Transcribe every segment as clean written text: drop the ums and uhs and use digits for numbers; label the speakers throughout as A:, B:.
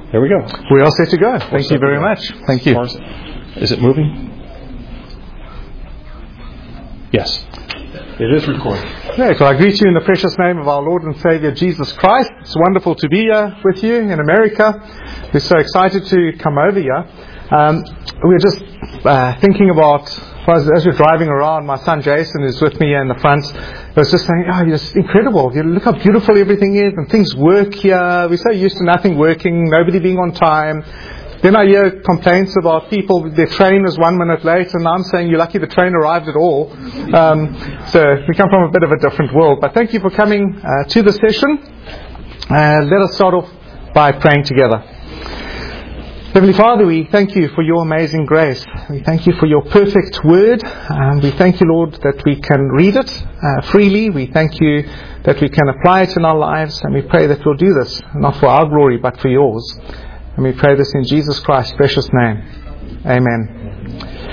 A: Here we go.
B: We are set to go. Thank you very much. Thank you.
A: Is it moving? Yes. It is recording.
B: Yeah, so I greet you in the precious name of our Lord and Savior Jesus Christ. It's wonderful to be here with you in America. We're so excited to come over here. We were just thinking about, as we're driving around, my son Jason is with me here in the front. I was just saying, it's incredible. Look how beautiful everything is, and things work here. We're so used to nothing working, nobody being on time. Then I hear complaints about people, their train is 1 minute late, and I'm saying, you're lucky the train arrived at all. So we come from a bit of a different world. But thank you for coming to the session. Let us start off by praying together. Heavenly Father, we thank you for your amazing grace. We thank you for your perfect word. We thank you, Lord, that we can read it freely. We thank you that we can apply it in our lives. And we pray that we'll do this, not for our glory, but for yours. And we pray this in Jesus Christ's precious name. Amen.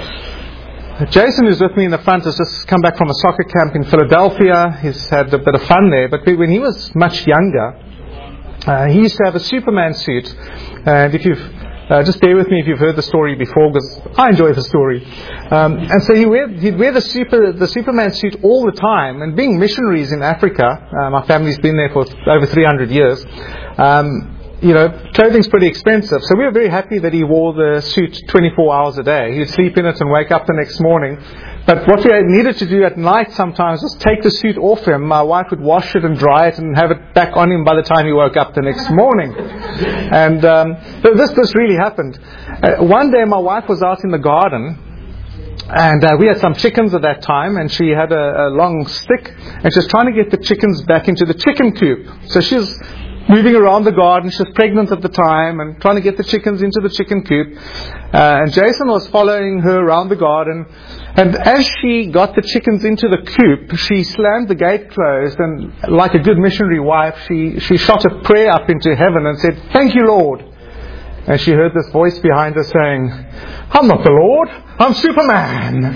B: Jason, who's with me in the front, has just come back from a soccer camp in Philadelphia. He's had a bit of fun there. But when he was much younger, he used to have a Superman suit. And if you've just bear with me if you've heard the story before, because I enjoy the story. And so he'd wear the Superman suit all the time. And being missionaries in Africa, my family's been there for over 300 years. Clothing's pretty expensive. So we were very happy that he wore the suit 24 hours a day. He would sleep in it and wake up the next morning. But what we needed to do at night sometimes was take the suit off him. My wife would wash it and dry it and have it back on him by the time he woke up the next morning. And this really happened. One day my wife was out in the garden, and we had some chickens at that time, and she had a long stick, and she was trying to get the chickens back into the chicken coop. So she was moving around the garden. She was pregnant at the time and trying to get the chickens into the chicken coop. And Jason was following her around the garden. And as she got the chickens into the coop, she slammed the gate closed. And like a good missionary wife, she shot a prayer up into heaven and said, "Thank you, Lord." And she heard this voice behind her saying, "I'm not the Lord, I'm Superman."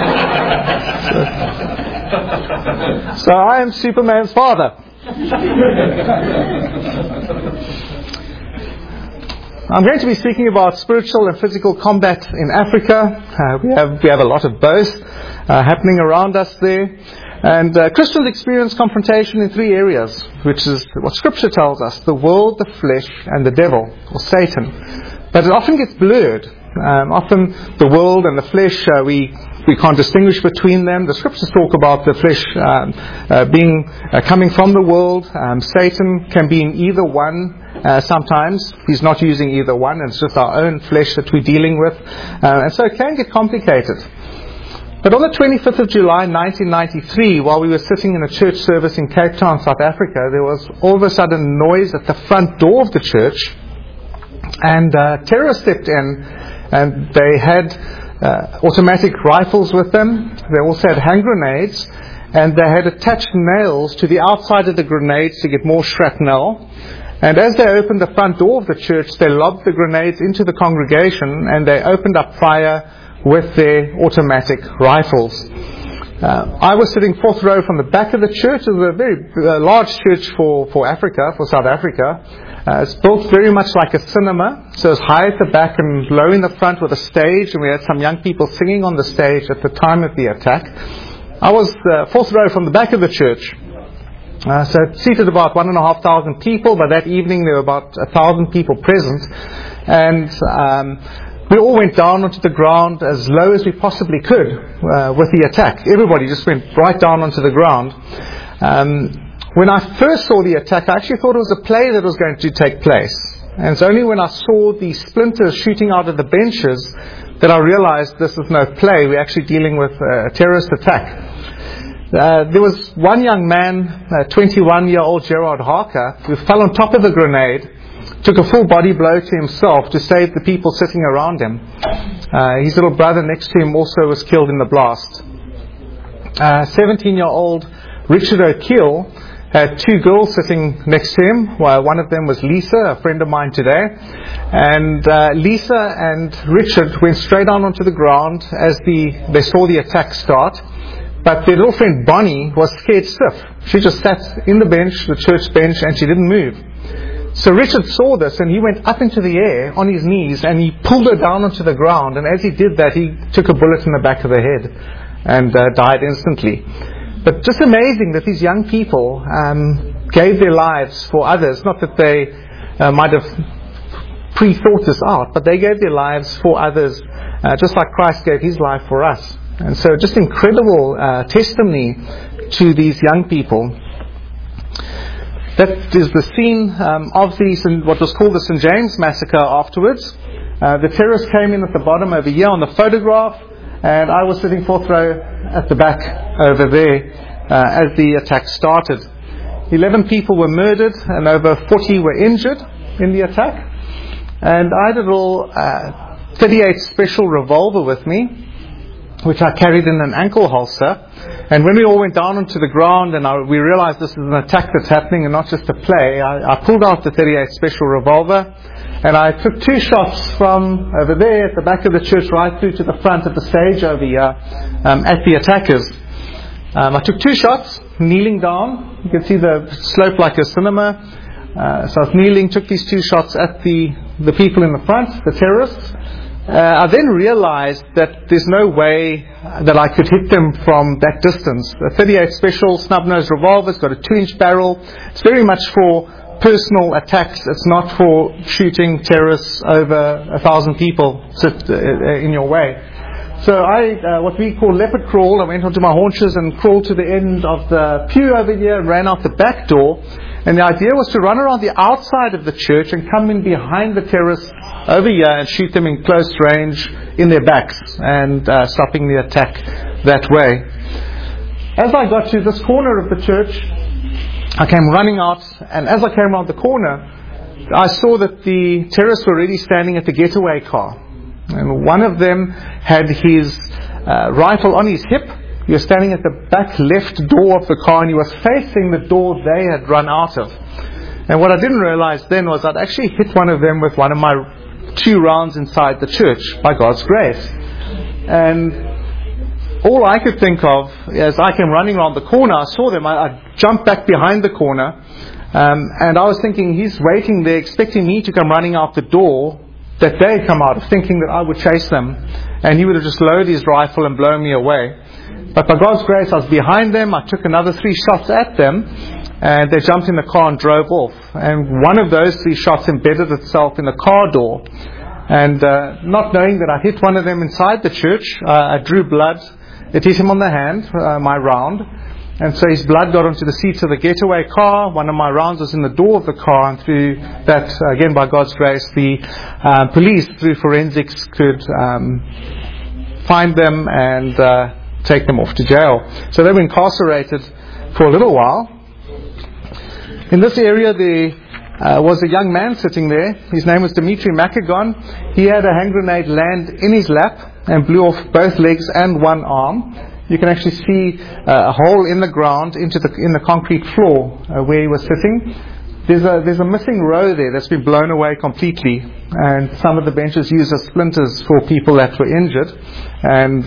B: So I am Superman's father. I'm going to be speaking about spiritual and physical combat in Africa. We have a lot of both happening around us there. And Christians experience confrontation in three areas, which is what Scripture tells us: the world, the flesh, and the devil, or Satan. But it often gets blurred. Often the world and the flesh, we can't distinguish between them. The Scriptures talk about the flesh coming from the world. Satan can be in either one. Sometimes he's not using either one. It's just our own flesh that we're dealing with. And so it can get complicated. But on the 25th of July 1993, while we were sitting in a church service in Cape Town, South Africa, there was all of a sudden noise at the front door of the church. And terrorists stepped in, and they had automatic rifles with them. They also had hand grenades, and they had attached nails to the outside of the grenades to get more shrapnel. And as they opened the front door of the church, they lobbed the grenades into the congregation, and they opened up fire with their automatic rifles. I was sitting fourth row from the back of the church. It was a very large church for Africa, for South Africa. It's built very much like a cinema. So it's high at the back and low in the front with a stage. And we had some young people singing on the stage at the time of the attack. I was fourth row from the back of the church. So it seated about 1,500 people. By that evening, there were about 1,000 people present. And we all went down onto the ground as low as we possibly could with the attack. Everybody just went right down onto the ground. When I first saw the attack, I actually thought it was a play that was going to take place. And it's only when I saw the splinters shooting out of the benches that I realized this is no play. We're actually dealing with a terrorist attack. There was one young man, 21-year-old Gerard Harker, who fell on top of the grenade, took a full body blow to himself to save the people sitting around him. His little brother next to him also was killed in the blast. 17-year-old Richard O'Keel had two girls sitting next to him. One of them was Lisa, a friend of mine today. And Lisa and Richard went straight down onto the ground as they saw the attack start. But their little friend Bonnie was scared stiff. She just sat in the bench, the church bench, and she didn't move. So Richard saw this, and he went up into the air on his knees, and he pulled her down onto the ground. And as he did that, he took a bullet in the back of the head and died instantly. But just amazing that these young people gave their lives for others. Not that they might have pre-thought this out, but they gave their lives for others, just like Christ gave His life for us. And so just incredible testimony to these young people. That is the scene of what was called the St. James Massacre afterwards. The terrorists came in at the bottom over here on the photograph, and I was sitting fourth row at the back over there as the attack started. 11 people were murdered and over 40 were injured in the attack. And I had a little 38 special revolver with me, which I carried in an ankle holster. And when we all went down onto the ground and we realized this is an attack that's happening and not just a play, I pulled out the 38 special revolver, and I took 2 shots from over there at the back of the church right through to the front of the stage over here at the attackers. I took 2 shots, kneeling down. You can see the slope like a cinema. So I was kneeling, took these 2 shots at the people in the front, the terrorists. I then realized that there's no way that I could hit them from that distance. The 38 special snub-nosed revolver, it's got a 2-inch barrel. It's very much for personal attacks. It's not for shooting terrorists over 1,000 people sit in your way. So I, what we call leopard crawl, I went onto my haunches and crawled to the end of the pew over here and ran out the back door. And the idea was to run around the outside of the church and come in behind the terrorists over here and shoot them in close range in their backs and stopping the attack that way. As I got to this corner of the church, I came running out, and as I came around the corner, I saw that the terrorists were already standing at the getaway car. And one of them had his rifle on his hip. He was standing at the back left door of the car, and he was facing the door they had run out of. And what I didn't realize then was I'd actually hit one of them with one of my 2 rounds inside the church, by God's grace. And all I could think of, as I came running around the corner, I saw them, I jumped back behind the corner, and I was thinking, he's waiting there, expecting me to come running out the door that they had come out of, thinking that I would chase them, and he would have just loaded his rifle and blown me away. But by God's grace, I was behind them. I took another 3 shots at them, and they jumped in the car and drove off. And one of those 3 shots embedded itself in the car door. And not knowing that I hit one of them inside the church, I drew blood. It hit him on the hand, my round. And so his blood got onto the seats of the getaway car. One of my rounds was in the door of the car, and through that, again by God's grace, the police, through forensics, could find them and take them off to jail. So they were incarcerated for a little while. In this area there was a young man sitting there. His name was Dimitri Makagon. He had a hand grenade land in his lap and blew off both legs and one arm. You can actually see a hole in the ground in the concrete floor where he was sitting. There's a missing row there that's been blown away completely, and some of the benches used as splinters for people that were injured. And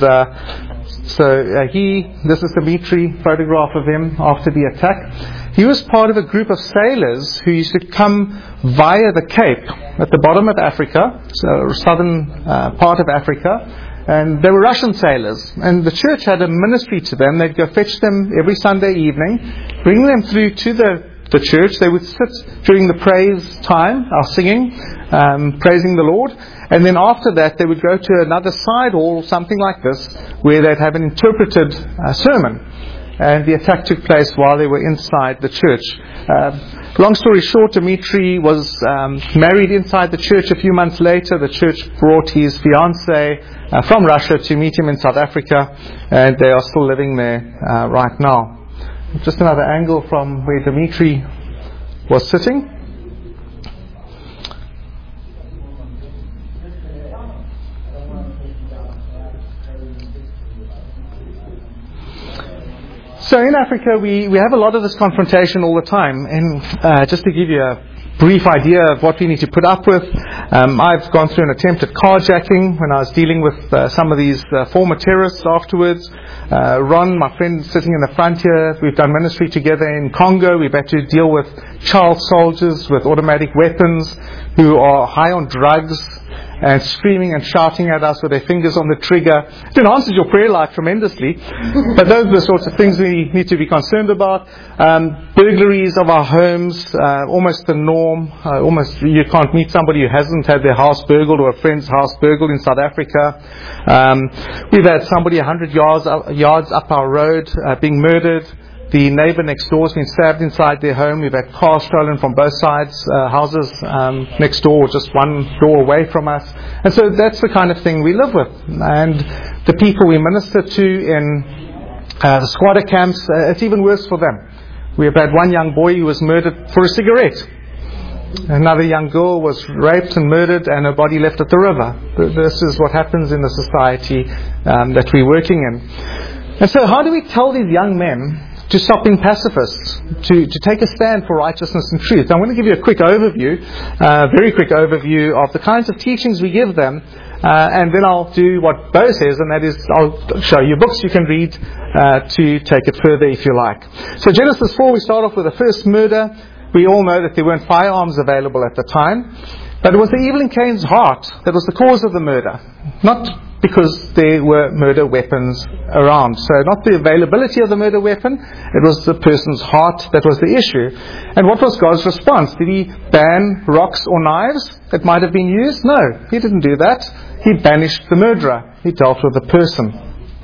B: this is Dimitri, photograph of him after the attack. He was part of a group of sailors who used to come via the Cape at the bottom of Africa, so southern part of Africa. And they were Russian sailors, and the church had a ministry to them. They'd go fetch them every Sunday evening, bring them through to the church. They would sit during the praise time, our singing, praising the Lord. And then after that, they would go to another side hall, something like this, where they'd have an interpreted sermon. And the attack took place while they were inside the church. Long story short, Dimitri was married inside the church. A few months later, the church brought his fiancée from Russia to meet him in South Africa, and they are still living there right now. Just another angle from where Dimitri was sitting. So in Africa, we have a lot of this confrontation all the time. And just to give you brief idea of what we need to put up with. I've gone through an attempt at carjacking when I was dealing with some of these former terrorists afterwards. Ron, my friend sitting in the front here, we've done ministry together in Congo. We've had to deal with child soldiers with automatic weapons who are high on drugs and screaming and shouting at us with their fingers on the trigger. It enhances your prayer life tremendously. But those are the sorts of things we need to be concerned about. Burglaries of our homes, almost the norm. Almost you can't meet somebody who hasn't had their house burgled or a friend's house burgled in South Africa. We've had somebody 100 yards up our road being murdered. The neighbour next door has been stabbed inside their home. We've had cars stolen from both sides, houses next door, just one door away from us. And so that's the kind of thing we live with. And the people we minister to in the squatter camps, it's even worse for them. We have had one young boy who was murdered for a cigarette. Another young girl was raped and murdered and her body left at the river. This is what happens in the society that we're working in. And so how do we tell these young men to stop being pacifists, to take a stand for righteousness and truth? I'm going to give you a quick overview, very quick overview of the kinds of teachings we give them, and then I'll do what Bo says, and that is I'll show you books you can read to take it further if you like. So Genesis 4, we start off with the first murder. We all know that there weren't firearms available at the time, but it was the evil in Cain's heart that was the cause of the murder, not because there were murder weapons around. So not the availability of the murder weapon, it was the person's heart that was the issue. And what was God's response? Did he ban rocks or knives that might have been used? No, he didn't do that. He banished the murderer. He dealt with the person.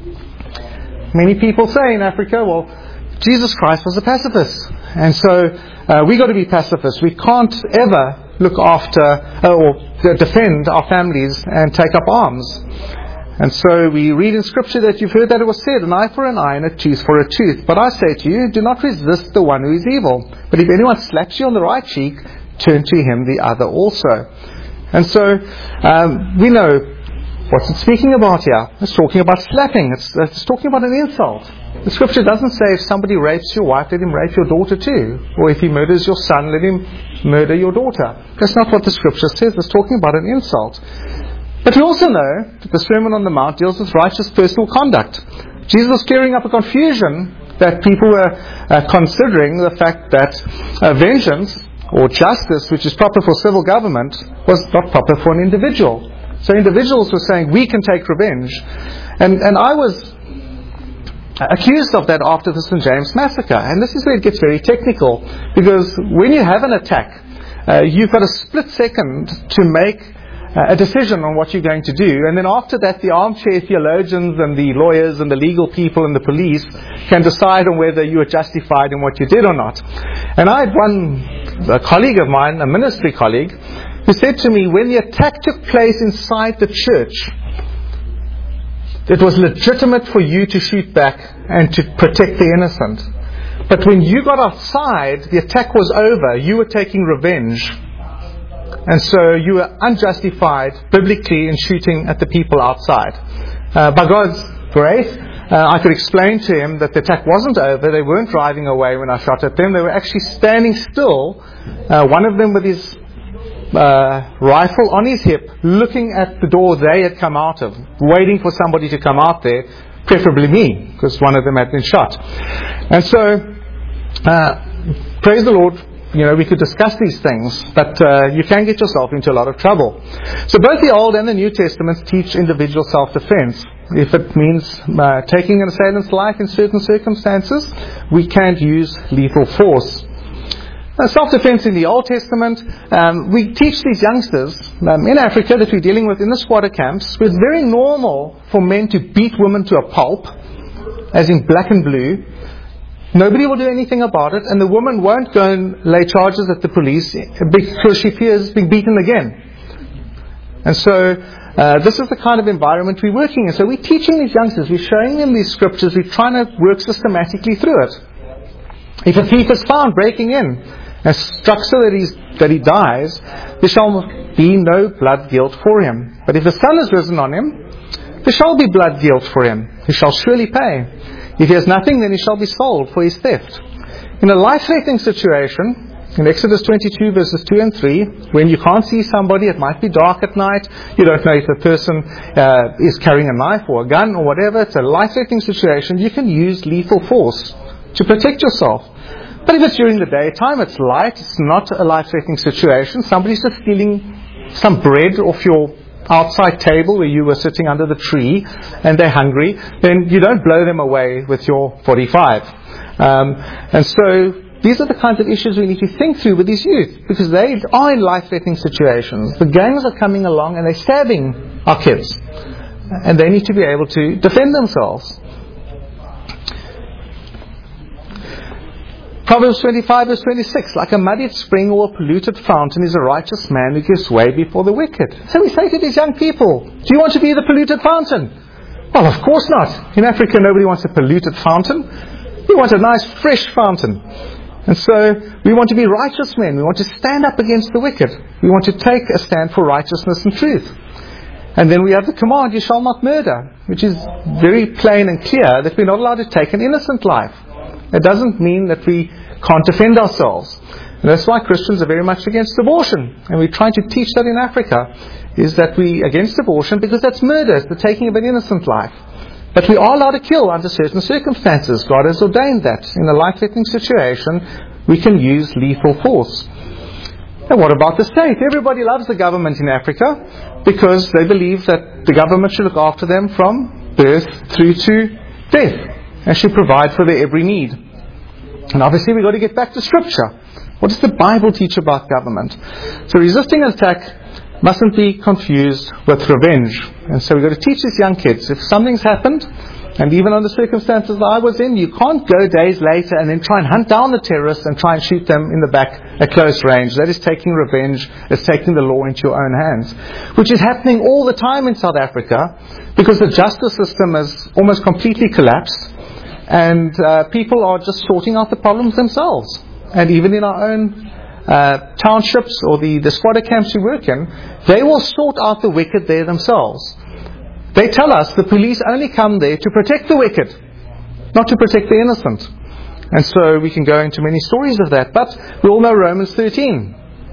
B: Many people say in Africa, well, Jesus Christ was a pacifist. And so we got to be pacifists. We can't ever look after or defend our families and take up arms. And so we read in Scripture that you've heard that it was said, an eye for an eye and a tooth for a tooth. But I say to you, do not resist the one who is evil. But if anyone slaps you on the right cheek, turn to him the other also. And so we know what's it speaking about here. It's talking about slapping. It's talking about an insult. The Scripture doesn't say if somebody rapes your wife, let him rape your daughter too. Or if he murders your son, let him murder your daughter. That's not what the Scripture says. It's talking about an insult. But we also know that the Sermon on the Mount deals with righteous personal conduct. Jesus was clearing up a confusion that people were considering the fact that vengeance or justice, which is proper for civil government, was not proper for an individual. So individuals were saying, we can take revenge. And I was accused of that after the St. James massacre. And this is where it gets very technical. Because when you have an attack, you've got a split second to make a decision on what you're going to do. And then after that, the armchair theologians and the lawyers and the legal people and the police can decide on whether you are justified in what you did or not. And I had a colleague of mine, a ministry colleague, who said to me, when the attack took place inside the church, it was legitimate for you to shoot back and to protect the innocent. But when you got outside, the attack was over. You were taking revenge. And so you were unjustified biblically in shooting at the people outside. By God's grace, I could explain to him that the attack wasn't over. They weren't driving away when I shot at them. They were actually standing still, one of them with his rifle on his hip, looking at the door they had come out of, waiting for somebody to come out there, preferably me, because one of them had been shot. And so, praise the Lord, we could discuss these things, but you can get yourself into a lot of trouble. So both the Old and the New Testaments teach individual self-defense. If it means taking an assailant's life in certain circumstances, we can't use lethal force. Self-defense in the Old Testament, we teach these youngsters in Africa that we're dealing with in the squatter camps, where it's very normal for men to beat women to a pulp, as in black and blue. Nobody will do anything about it, and the woman won't go and lay charges at the police because she fears being beaten again. And so this is the kind of environment we're working in. So we're teaching these youngsters, we're showing them these scriptures, we're trying to work systematically through it. If a thief is found breaking in and struck so that he dies, there shall be no blood guilt for him. But if the sun has risen on him, there shall be blood guilt for him. He shall surely pay. If he has nothing, then he shall be sold for his theft. In a life-threatening situation, In Exodus 22 verses 2 and 3, when you can't see somebody, it might be dark at night, you don't know if the person is carrying a knife or a gun or whatever, it's a life-threatening situation, you can use lethal force to protect yourself. But if it's during the daytime, it's light, it's not a life-threatening situation, somebody's just stealing some bread off your outside table where you were sitting under the tree and they're hungry, then you don't blow them away with your 45. And so these are the kinds of issues we need to think through with these youth, because they are in life-threatening situations. The gangs are coming along and they're stabbing our kids, and they need to be able to defend themselves. Proverbs 25 verse 26, like a muddied spring or a polluted fountain is a righteous man who gives way before the wicked. So we say to these young people, do you want to be the polluted fountain? Well, of course not. In Africa, nobody wants a polluted fountain. We want a nice, fresh fountain. And so we want to be righteous men. We want to stand up against the wicked. We want to take a stand for righteousness and truth. And then we have the command, you shall not murder, which is very plain and clear that we're not allowed to take an innocent life. It doesn't mean that we can't defend ourselves. And that's why Christians are very much against abortion. And we're trying to teach that in Africa, is that we're against abortion because that's murder, it's the taking of an innocent life. But we are allowed to kill under certain circumstances. God has ordained that. In a life-threatening situation, we can use lethal force. And what about the state? Everybody loves the government in Africa because they believe that the government should look after them from birth through to death and should provide for their every need. And obviously we've got to get back to Scripture. What does the Bible teach about government? So resisting an attack mustn't be confused with revenge. And so we've got to teach these young kids, if something's happened, and even under circumstances that I was in, you can't go days later and then try and hunt down the terrorists and try and shoot them in the back at close range. That is taking revenge. It's taking the law into your own hands. Which is happening all the time in South Africa because the justice system has almost completely collapsed. And people are just sorting out the problems themselves. And even in our own townships or the squatter camps we work in, they will sort out the wicked there themselves. They tell us the police only come there to protect the wicked, not to protect the innocent. And so we can go into many stories of that. But we all know Romans 13.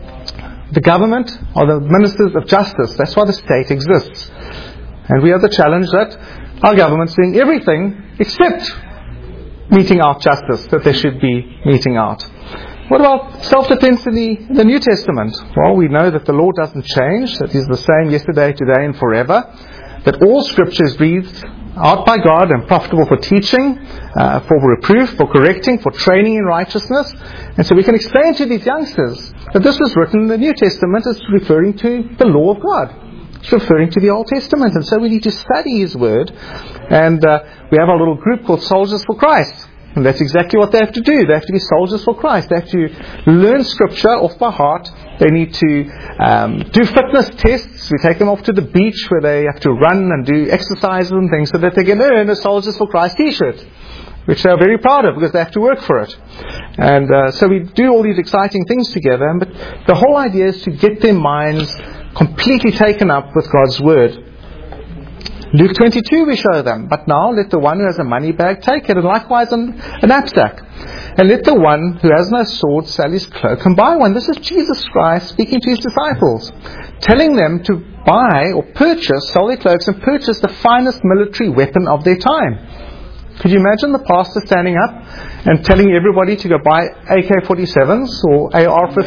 B: The government are the ministers of justice. That's why the state exists. And we have the challenge that our government's doing everything except meting out justice that they should be meting out. What about self-defense in the New Testament? Well, we know that the law doesn't change, that is the same yesterday, today and forever, that all Scripture is breathed out by God and profitable for teaching, for reproof, for correcting, for training in righteousness. And so we can explain to these youngsters that this was written in the New Testament as referring to the law of God. It's referring to the Old Testament. And so we need to study His Word. And we have our little group called Soldiers for Christ. And that's exactly what they have to do. They have to be soldiers for Christ. They have to learn Scripture off by heart. They need to do fitness tests. We take them off to the beach where they have to run and do exercises and things so that they can earn a Soldiers for Christ t-shirt, which they are very proud of because they have to work for it. And so we do all these exciting things together. But the whole idea is to get their minds completely taken up with God's Word. Luke 22 we show them, but now let the one who has a money bag take it, and likewise a knapsack. And let the one who has no sword sell his cloak and buy one. This is Jesus Christ speaking to His disciples, telling them to buy or purchase, sell their cloaks and purchase the finest military weapon of their time. Could you imagine the pastor standing up and telling everybody to go buy AK-47s or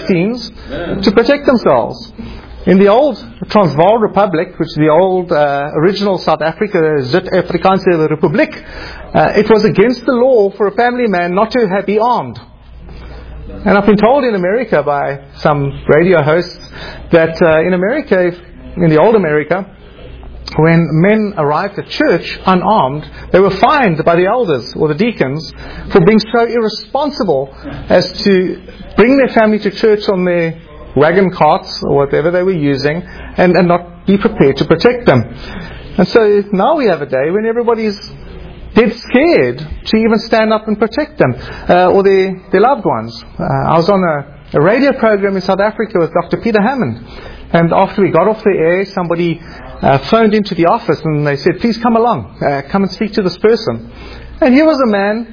B: AR-15s to protect themselves? In the old Transvaal Republic, which is the old original South Africa, Zuid-Afrikaanse Republiek, it was against the law for a family man not to be armed. And I've been told in America by some radio hosts that in America, in the old America, when men arrived at church unarmed, they were fined by the elders or the deacons for being so irresponsible as to bring their family to church on their wagon carts or whatever they were using and not be prepared to protect them. And so now we have a day when everybody's dead scared to even stand up and protect them or their loved ones. I was on a radio program in South Africa with Dr. Peter Hammond, and after we got off the air, somebody phoned into the office and they said, please come along, come and speak to this person. And here was a man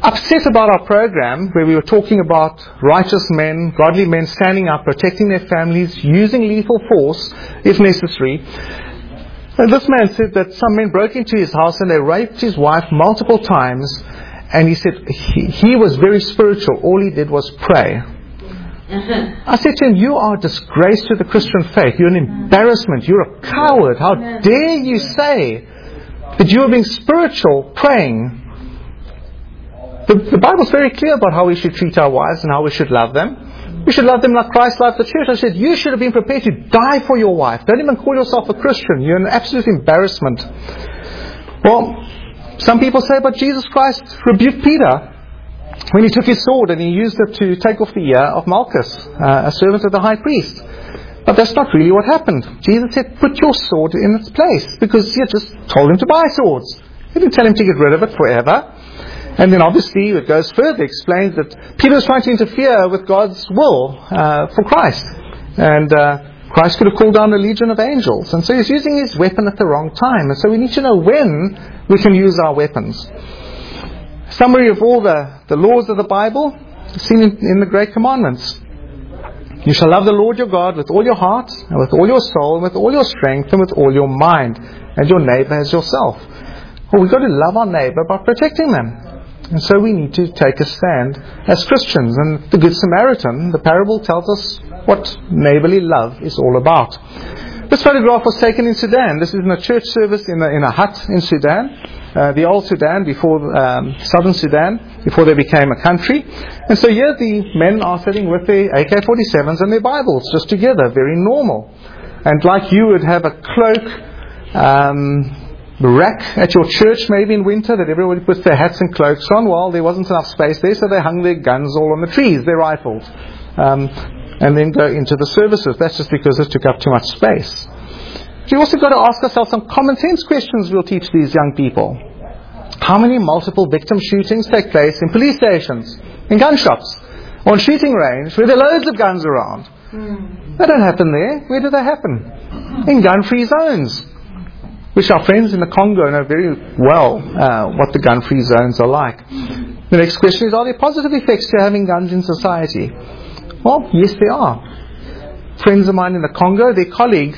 B: upset about our program where we were talking about righteous men, godly men standing up, protecting their families, using lethal force if necessary. And this man said that some men broke into his house and they raped his wife multiple times, and he said he was very spiritual. All he did was pray. I said to him, you are a disgrace to the Christian faith. You're an embarrassment. You're a coward. How dare you say that you are being spiritual praying? The Bible's very clear about how we should treat our wives and how we should love them. We should love them like Christ loved the church. I said, you should have been prepared to die for your wife. Don't even call yourself a Christian. You're an absolute embarrassment. Well, some people say, but Jesus Christ rebuked Peter when he took his sword and he used it to take off the ear of Malchus, a servant of the high priest. But that's not really what happened. Jesus said, put your sword in its place, because he had just told him to buy swords. He didn't tell him to get rid of it forever. And then obviously it goes further, explains that Peter was trying to interfere with God's will for Christ. And Christ could have called down a legion of angels. And so he's using his weapon at the wrong time. And so we need to know when we can use our weapons. Summary of all the laws of the Bible, seen in the Great Commandments. You shall love the Lord your God with all your heart, and with all your soul, and with all your strength, and with all your mind, and your neighbor as yourself. Well, we've got to love our neighbor by protecting them. And so we need to take a stand as Christians. And the Good Samaritan, the parable tells us what neighborly love is all about. This photograph was taken in Sudan. This is in a church service in a hut in Sudan. The old Sudan, before southern Sudan, before they became a country. And so here the men are sitting with their AK-47s and their Bibles, just together, very normal. And like you would have a cloak rack at your church maybe in winter that everybody puts their hats and cloaks on. Well, there wasn't enough space there, so they hung their guns all on the trees, their rifles, and then go into the services. That's just because it took up too much space. So we also got to ask ourselves some common sense questions we'll teach these young people. How many multiple victim shootings take place in police stations, in gun shops, on shooting range where there are loads of guns around? They don't happen there. Where do they happen? In gun-free zones, which our friends in the Congo know very well what the gun-free zones are like. The next question is, are there positive effects to having guns in society? Well, yes, there are. Friends of mine in the Congo, their colleague,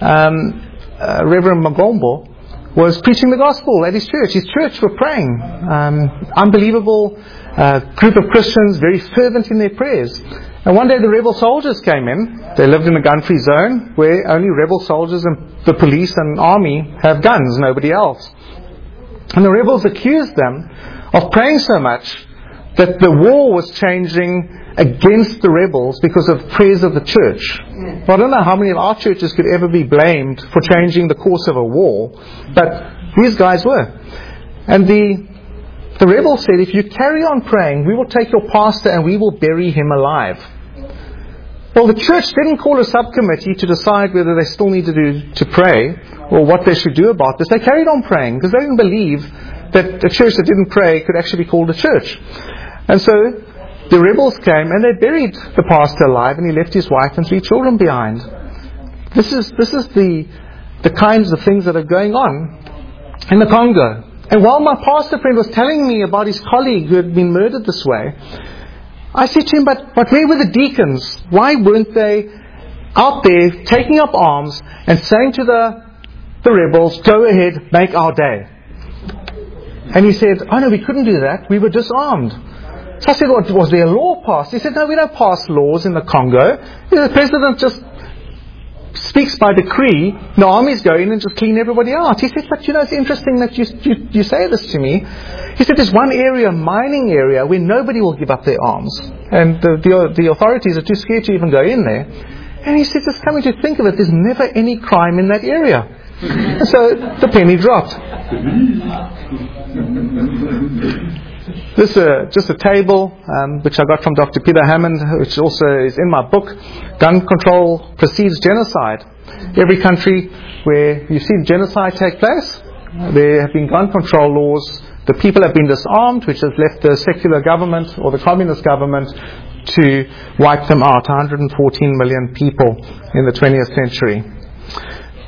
B: Reverend Magombo, was preaching the gospel at his church. His church were praying. Unbelievable group of Christians, very fervent in their prayers. And one day the rebel soldiers came in. They lived in a gun-free zone where only rebel soldiers and the police and army have guns, nobody else. And the rebels accused them of praying so much that the war was changing against the rebels because of prayers of the church. Well, I don't know how many of our churches could ever be blamed for changing the course of a war, but these guys were. And the rebels said, if you carry on praying, we will take your pastor and we will bury him alive. Well, the church didn't call a subcommittee to decide whether they still needed to pray or what they should do about this. They carried on praying because they didn't believe that a church that didn't pray could actually be called a church. And so the rebels came and they buried the pastor alive, and he left his wife and 3 children behind. This is the kinds of things that are going on in the Congo. And while my pastor friend was telling me about his colleague who had been murdered this way, I said to him, but where were the deacons? Why weren't they out there taking up arms and saying to the rebels, go ahead, make our day? And he said, oh no, we couldn't do that. We were disarmed. So I said, well, was there a law passed? He said, no, we don't pass laws in the Congo. The president just speaks by decree. The armies go in and just clean everybody out. He said, but it's interesting that you say this to me. He said, there's one area, mining area, where nobody will give up their arms. And the authorities are too scared to even go in there. And he said, just coming to think of it, there's never any crime in that area. And so the penny dropped. This just a table which I got from Dr. Peter Hammond, which also is in my book. Gun control precedes genocide. Every country where you see genocide take place, there have been gun control laws. The people have been disarmed, which has left the secular government or the communist government to wipe them out. 114 million people in the 20th century.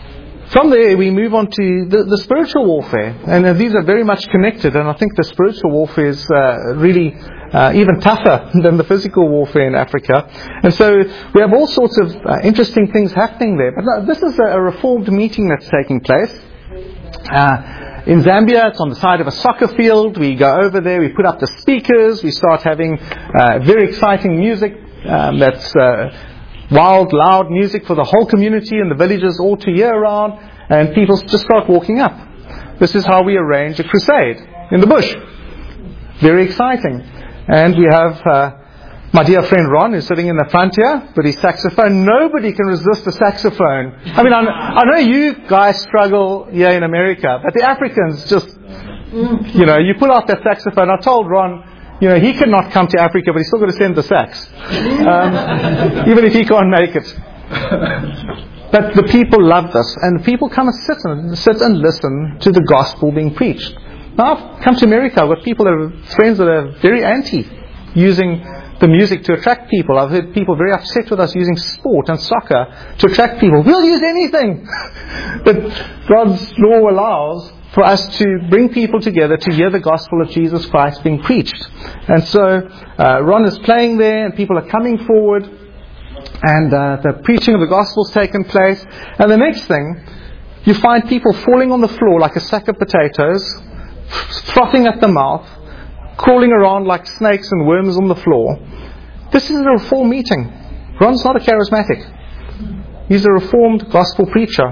B: from there we move on to the spiritual warfare. And these are very much connected. And I think the spiritual warfare is really even tougher than the physical warfare in Africa. And so we have all sorts of interesting things happening there. But this is a reformed meeting that's taking place. In Zambia, it's on the side of a soccer field. We go over there, we put up the speakers, we start having very exciting music that's wild, loud music for the whole community and the villagers all to hear around, and people just start walking up. This is how we arrange a crusade in the bush. Very exciting. And we have my dear friend Ron, who's sitting in the front here with his saxophone. Nobody can resist a saxophone. I mean, I know you guys struggle here in America, but the Africans just, you pull out that saxophone. I told Ron, he cannot come to Africa, but he's still got to send the sax, even if he can't make it. But the people love this, and people come and sit and listen to the gospel being preached. Now, I've come to America with friends that are very anti using the music to attract people. I've heard people very upset with us using sport and soccer to attract people. We'll use anything. But God's law allows for us to bring people together to hear the gospel of Jesus Christ being preached. And so Ron is playing there, and people are coming forward, and the preaching of the gospel's taken place. And the next thing, you find people falling on the floor like a sack of potatoes, frothing at the mouth, crawling around like snakes and worms on the floor. This is a reformed meeting. Ron's not a charismatic. He's a reformed gospel preacher.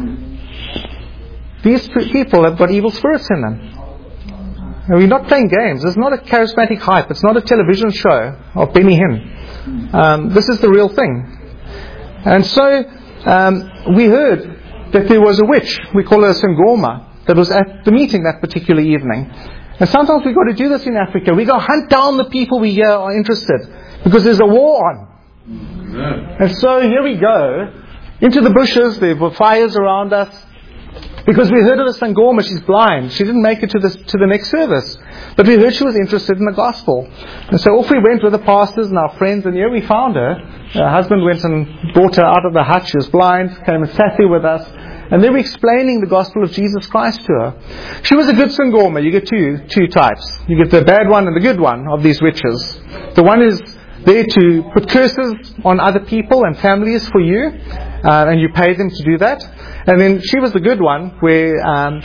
B: These people have got evil spirits in them. And we're not playing games. It's not a charismatic hype. It's not a television show of Benny Hinn. This is the real thing. And so we heard that there was a witch, we call her a Sangoma, that was at the meeting that particular evening. And sometimes we've got to do this in Africa. We go hunt down the people we hear are interested, because there's a war on. And so here we go into the bushes. There were fires around us, because we heard of the Sangoma. She's blind. She didn't make it to the next service, but we heard she was interested in the gospel. And so off we went with the pastors and our friends, and here we found her. Her husband went and brought her out of the hut. She was blind, came and sat there with us. And they were explaining the gospel of Jesus Christ to her. She was a good Sangoma. You get two types. You get the bad one and the good one of these witches. The one is there to put curses on other people and families for you, and you pay them to do that. And then she was the good one, where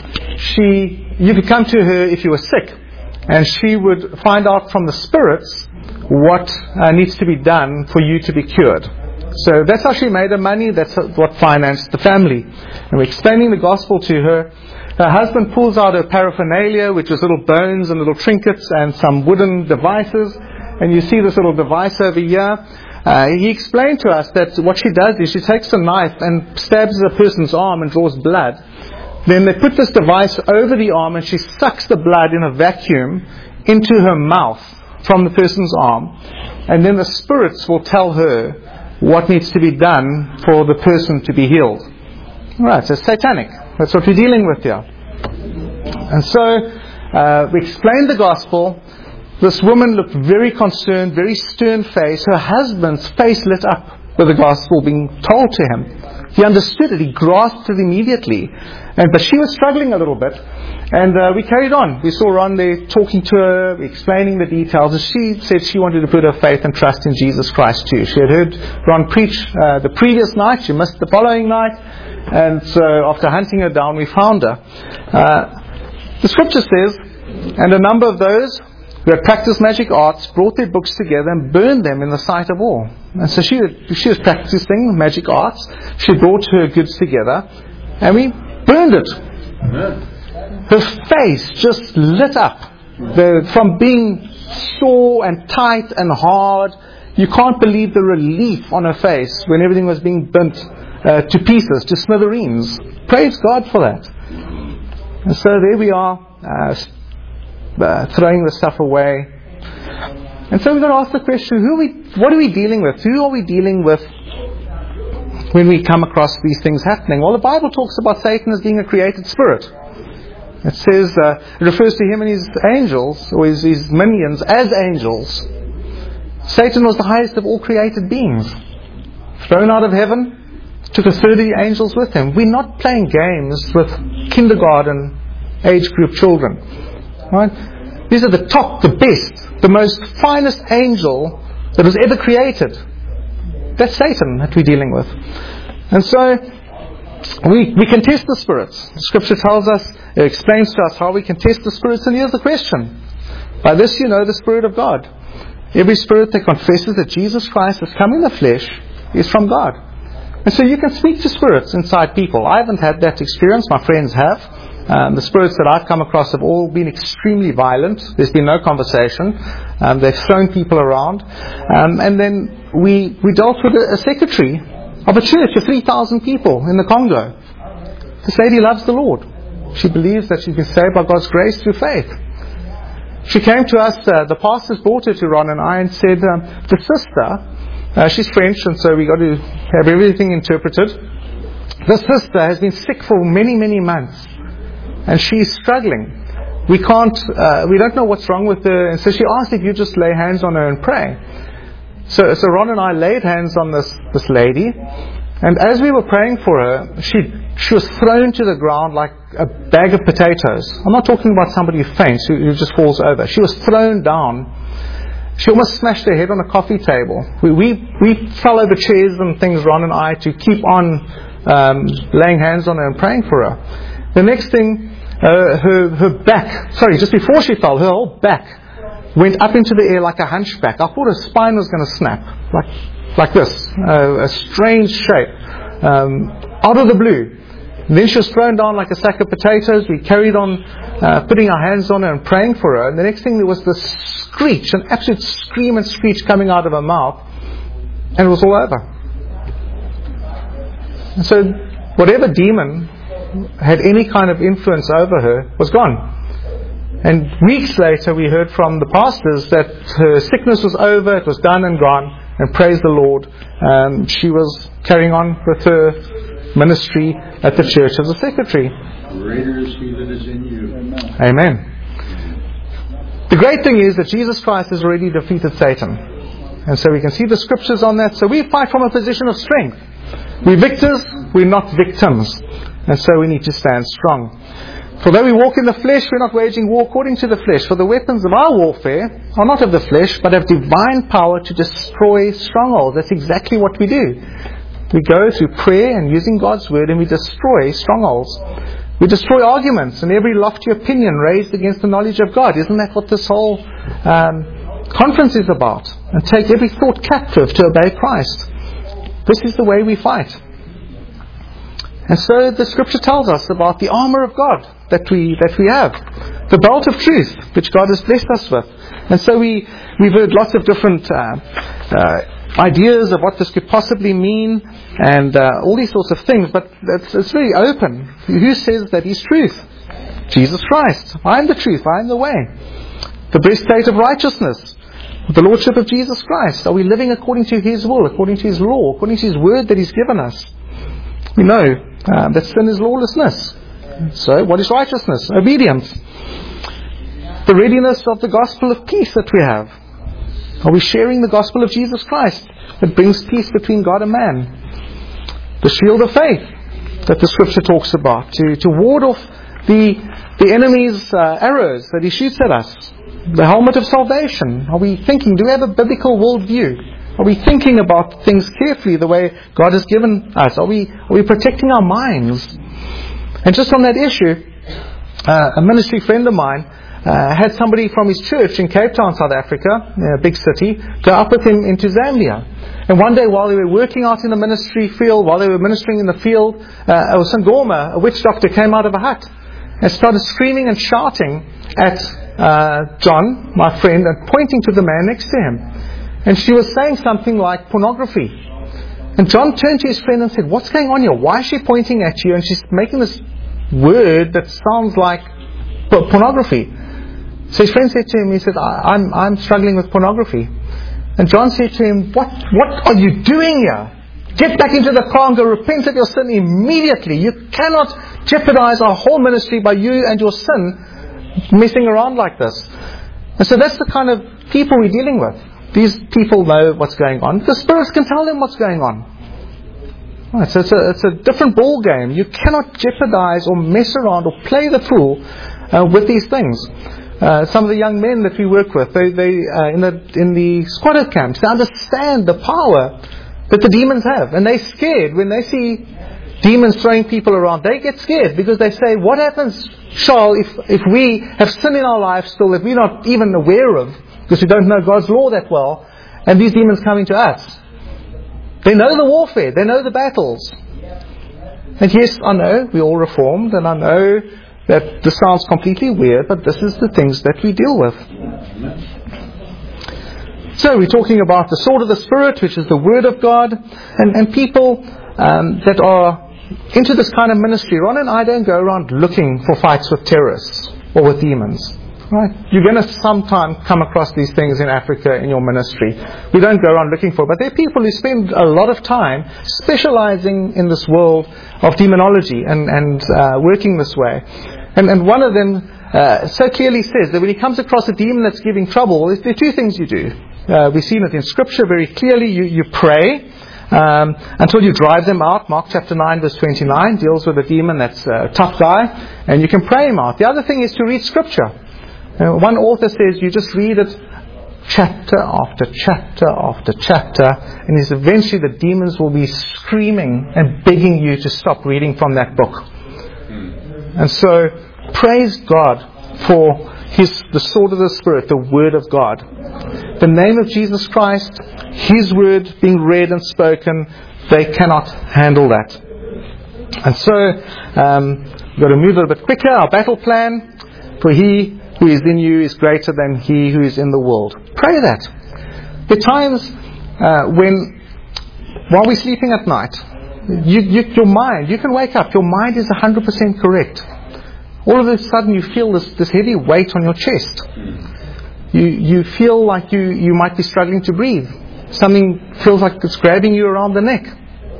B: you could come to her if you were sick, and she would find out from the spirits what needs to be done for you to be cured. So that's how she made her money. That's what financed the family. And we're explaining the gospel to her. Her husband pulls out her paraphernalia, which was little bones and little trinkets and some wooden devices. And you see this little device over here. He explained to us that what she does is she takes a knife and stabs a person's arm and draws blood. Then they put this device over the arm, and she sucks the blood in a vacuum into her mouth from the person's arm. And then the spirits will tell her what needs to be done for the person to be healed. Right, so it's satanic. That's what we're dealing with here. And so we explained the gospel. This woman looked very concerned, very stern-faced. Her husband's face lit up with the gospel being told to him. He understood it. He grasped it immediately. But she was struggling a little bit. And we carried on. We saw Ron there talking to her, explaining the details. And she said she wanted to put her faith and trust in Jesus Christ too. She had heard Ron preach the previous night. She missed the following night. And so after hunting her down, we found her. The scripture says, and a number of those who had practiced magic arts brought their books together and burned them in the sight of all. And so she was practicing magic arts. She brought her goods together, and we burned it. Her face just lit up. From being sore and tight and hard, you can't believe the relief on her face when everything was being burnt to pieces, to smithereens. Praise God for that. And so there we are, throwing the stuff away. And so we've got to ask the question, what are we dealing with? Who are we dealing with when we come across these things happening? Well, the Bible talks about Satan as being a created spirit. It says, it refers to him and his angels, or his minions, as angels. Satan was the highest of all created beings. Thrown out of heaven, took a third of the angels with him. We're not playing games with kindergarten age group children. Right? These are the top, the best, the most finest angel that was ever created. That's Satan that we're dealing with. And so we can test the spirits. Scripture tells us, it explains to us how we can test the spirits, and here's the question. By this you know the Spirit of God. Every spirit that confesses that Jesus Christ has come in the flesh is from God. And so you can speak to spirits inside people. I haven't had that experience. My friends have. The spirits that I've come across have all been extremely violent. There's been no conversation. They've thrown people around. And then we dealt with a secretary of a church of 3,000 people in the Congo. This lady loves the Lord. She believes that she's been saved by God's grace through faith. She came to us, the pastors brought her to Ron and I and said, the sister, she's French and so we got to have everything interpreted. The sister has been sick for many, many months and she's struggling. We don't know what's wrong with her, and so she asked if you just lay hands on her and pray. So Ron and I laid hands on this lady, and as we were praying for her, she was thrown to the ground like a bag of potatoes. I'm not talking about somebody who faints, who just falls over. She was thrown down. She almost smashed her head on a coffee table. We fell over chairs and things, Ron and I, to keep on laying hands on her and praying for her. The next thing, her back, just before she fell, her whole back went up into the air like a hunchback. I thought her spine was going to snap, like this, a strange shape, out of the blue. And then she was thrown down like a sack of potatoes. We carried on putting our hands on her and praying for her. And the next thing, there was this screech, an absolute scream and screech coming out of her mouth. And it was all over. And so whatever demon had any kind of influence over her was gone. And weeks later we heard from the pastors that her sickness was over, it was done and gone, and praise the Lord, she was carrying on with her ministry at the church as a secretary.
C: Greater is He that is in you.
B: Amen. The great thing is that Jesus Christ has already defeated Satan. And so we can see the scriptures on that. So we fight from a position of strength. We're victors, we're not victims. And so we need to stand strong. For though we walk in the flesh, we're not waging war according to the flesh. For the weapons of our warfare are not of the flesh, but have divine power to destroy strongholds. That's exactly what we do. We go through prayer and using God's word, and we destroy strongholds. We destroy arguments and every lofty opinion raised against the knowledge of God. Isn't that what this whole conference is about? And take every thought captive to obey Christ. This is the way we fight. And so the scripture tells us about the armour of God that we have. The belt of truth, which God has blessed us with. And so we've heard lots of different ideas of what this could possibly mean and all these sorts of things. But it's very open. Who says that He's truth? Jesus Christ. I am the truth. I am the way. The breastplate of righteousness. The Lordship of Jesus Christ. Are we living according to His will, according to His law, according to His word that He's given us? We know that sin is lawlessness. So what is righteousness? Obedience. The readiness of the gospel of peace that we have. Are we sharing the gospel of Jesus Christ that brings peace between God and man? The shield of faith that the scripture talks about to ward off the enemy's arrows that he shoots at us. The helmet of salvation. Are we thinking? Do we have a biblical worldview? Are we thinking about things carefully the way God has given us? Are we protecting our minds? And just on that issue, a ministry friend of mine had somebody from his church in Cape Town, South Africa, a big city, go up with him into Zambia. And one day while they were working out in the ministry field, while they were ministering in the field, a Sangoma, a witch doctor, came out of a hut and started screaming and shouting at John, my friend, and pointing to the man next to him. And she was saying something like pornography. And John turned to his friend and said, "What's going on here? Why is she pointing at you?" And she's making this word that sounds like pornography. So his friend said to him, he said, I'm struggling with pornography. And John said to him, what are you doing here? Get back into the car and go repent of your sin immediately. You cannot jeopardize our whole ministry by you and your sin messing around like this. And so that's the kind of people we're dealing with. These people know what's going on. The spirits can tell them what's going on. Right, so it's a different ball game. You cannot jeopardize or mess around or play the fool with these things. Some of the young men that we work with, they in the squatter camps, they understand the power that the demons have, and they're scared when they see demons throwing people around. They get scared because they say, "What happens, Charles, if we have sin in our lives still that we're not even aware of because we don't know God's law that well, and these demons coming to us?" They know the warfare. They know the battles. And yes, I know we're all reformed, and I know that this sounds completely weird, but this is the things that we deal with. So we're talking about the sword of the Spirit, which is the Word of God, and people that are into this kind of ministry. Ron and I don't go around looking for fights with terrorists or with demons. Right? You're going to sometime come across these things in Africa in your ministry. We don't go around looking for it. But there are people who spend a lot of time specializing in this world of demonology and working this way. And one of them so clearly says that when he comes across a demon that's giving trouble, there are two things you do. We've seen it in Scripture very clearly. You pray until you drive them out. Mark chapter 9 verse 29 deals with a demon that's a tough guy, and you can pray him out. The other thing is to read Scripture. One author says you just read it chapter after chapter after chapter, and eventually the demons will be screaming and begging you to stop reading from that book. And so praise God for the sword of the Spirit, the Word of God. The name of Jesus Christ, His Word being read and spoken, they cannot handle that. And so we've got to move a little bit quicker. Our battle plan: for He who is in you is greater than he who is in the world. Pray that. There are times while we're sleeping at night, your mind, you can wake up, your mind is 100% correct. All of a sudden you feel this heavy weight on your chest. You feel like you might be struggling to breathe. Something feels like it's grabbing you around the neck.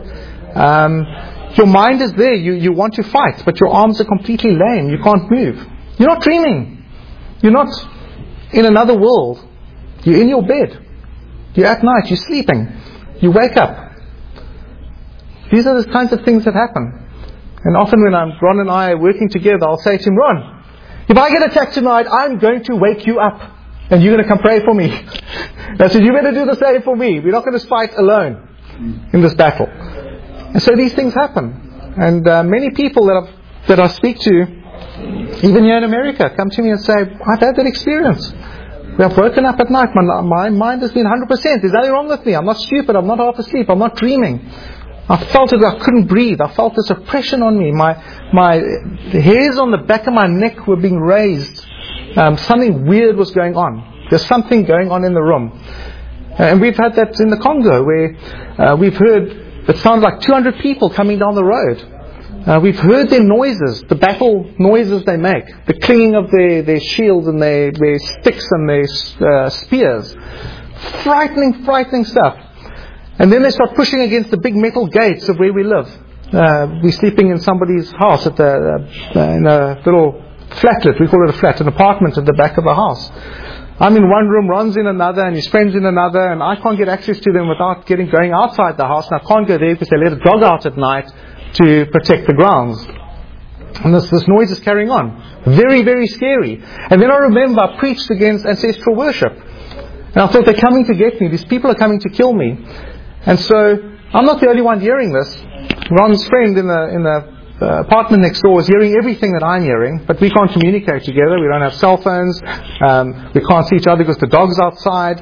B: Your mind is there, you want to fight, but your arms are completely lame, you can't move. You're not dreaming. You're not in another world. You're in your bed. You're at night. You're sleeping. You wake up. These are the kinds of things that happen. And often when Ron and I are working together, I'll say to him, "Ron, if I get attacked tonight, I'm going to wake you up. And you're going to come pray for me." I said, "You better do the same for me. We're not going to fight alone in this battle." And so these things happen. And many people that I speak to, even here in America, come to me and say, "I've had that experience. We have woken up at night. My mind has been 100%. There's nothing wrong with me. I'm not stupid. I'm not half asleep. I'm not dreaming. I felt it. I couldn't breathe. I felt this oppression on me. The hairs on the back of my neck were being raised. Something weird was going on. There's something going on in the room." And we've had that in the Congo, where we've heard it sounds like 200 people coming down the road. We've heard their noises, the battle noises they make, the clinging of their shields and their sticks and their spears. Frightening stuff. And then they start pushing against the big metal gates of where we live. We're sleeping in somebody's house in a little flatlet. We call it a flat, an apartment at the back of the house. I'm in one room, Ron's in another, and his friend's in another, and I can't get access to them without going outside the house. And I can't go there because they let a dog out at night to protect the grounds. And this noise is carrying on. Very, very scary. And then I remember I preached against ancestral worship. And I thought, they're coming to get me. These people are coming to kill me. And so I'm not the only one hearing this. Ron's friend in the apartment next door is hearing everything that I'm hearing, but we can't communicate together. We don't have cell phones. We can't see each other because the dog's outside.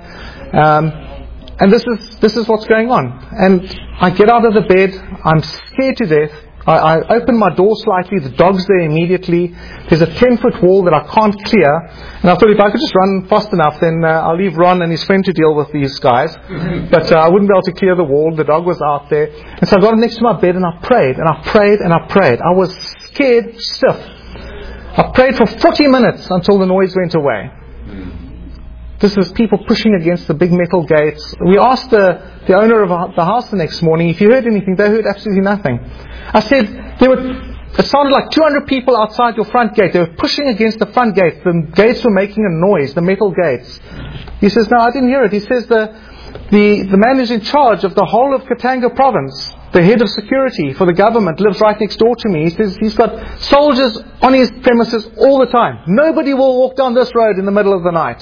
B: And this is what's going on. And I get out of the bed. I'm scared to death. I open my door slightly. The dog's there immediately. There's a 10-foot wall that I can't clear. And I thought if I could just run fast enough, then I'll leave Ron and his friend to deal with these guys. But I wouldn't be able to clear the wall. The dog was out there. And so I got next to my bed and I prayed and I prayed and I prayed. I was scared stiff. I prayed for 40 minutes until the noise went away. This is people pushing against the big metal gates. We asked the owner of the house the next morning if he heard anything. They heard absolutely nothing. I said, it sounded like 200 people outside your front gate. They were pushing against the front gate. The gates were making a noise, the metal gates. He says, "No, I didn't hear it." He says, The man who's in charge of the whole of Katanga province, the head of security for the government, lives right next door to me. He says he's got soldiers on his premises all the time. Nobody will walk down this road in the middle of the night.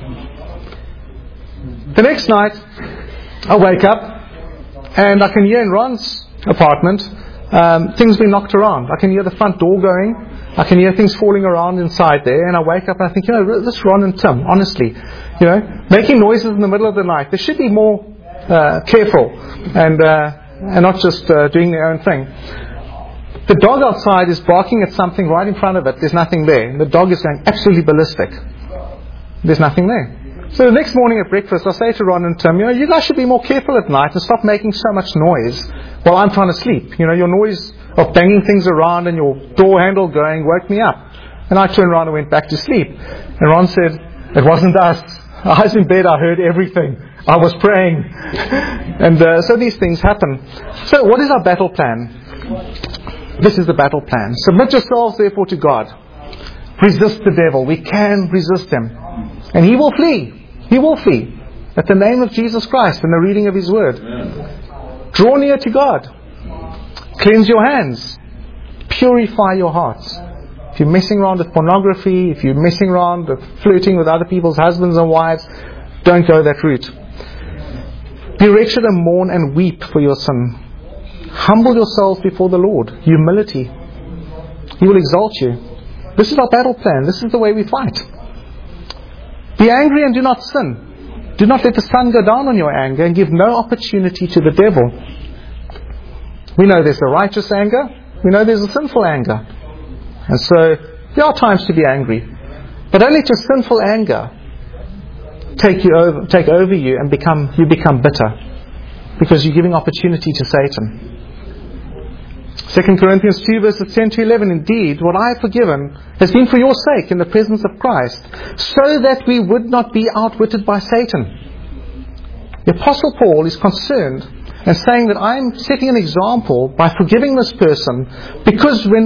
B: The next night, I wake up and I can hear in Ron's apartment things being knocked around. I can hear the front door going. I can hear things falling around inside there. And I wake up and I think, this Ron and Tim, honestly, making noises in the middle of the night. They should be more careful and not just doing their own thing. The dog outside is barking at something right in front of it. There's nothing there. And the dog is going absolutely ballistic. There's nothing there. So the next morning at breakfast, I say to Ron and Tim, you guys should be more careful at night and stop making so much noise while I'm trying to sleep. Your noise of banging things around and your door handle going woke me up. And I turned around and went back to sleep. And Ron said, it wasn't us. I was in bed, I heard everything. I was praying. And so these things happen. So what is our battle plan? This is the battle plan. Submit yourselves therefore to God. Resist the devil. We can resist him. And he will flee. He will flee. At the name of Jesus Christ and the reading of His Word. Draw near to God. Cleanse your hands. Purify your hearts. If you're messing around with pornography, if you're messing around with flirting with other people's husbands and wives, don't go that route. Be wretched and mourn and weep for your sin. Humble yourselves before the Lord. Humility. He will exalt you. This is our battle plan. This is the way we fight. Be angry and do not sin. Do not let the sun go down on your anger and give no opportunity to the devil. We know there's a righteous anger. We know there's a sinful anger. And so there are times to be angry. But don't let your sinful anger take over you and you become bitter. Because you're giving opportunity to Satan. 2 Corinthians 2 verses 10 to 11, indeed, what I have forgiven has been for your sake in the presence of Christ, so that we would not be outwitted by Satan. The Apostle Paul is concerned and saying that I'm setting an example by forgiving this person, because when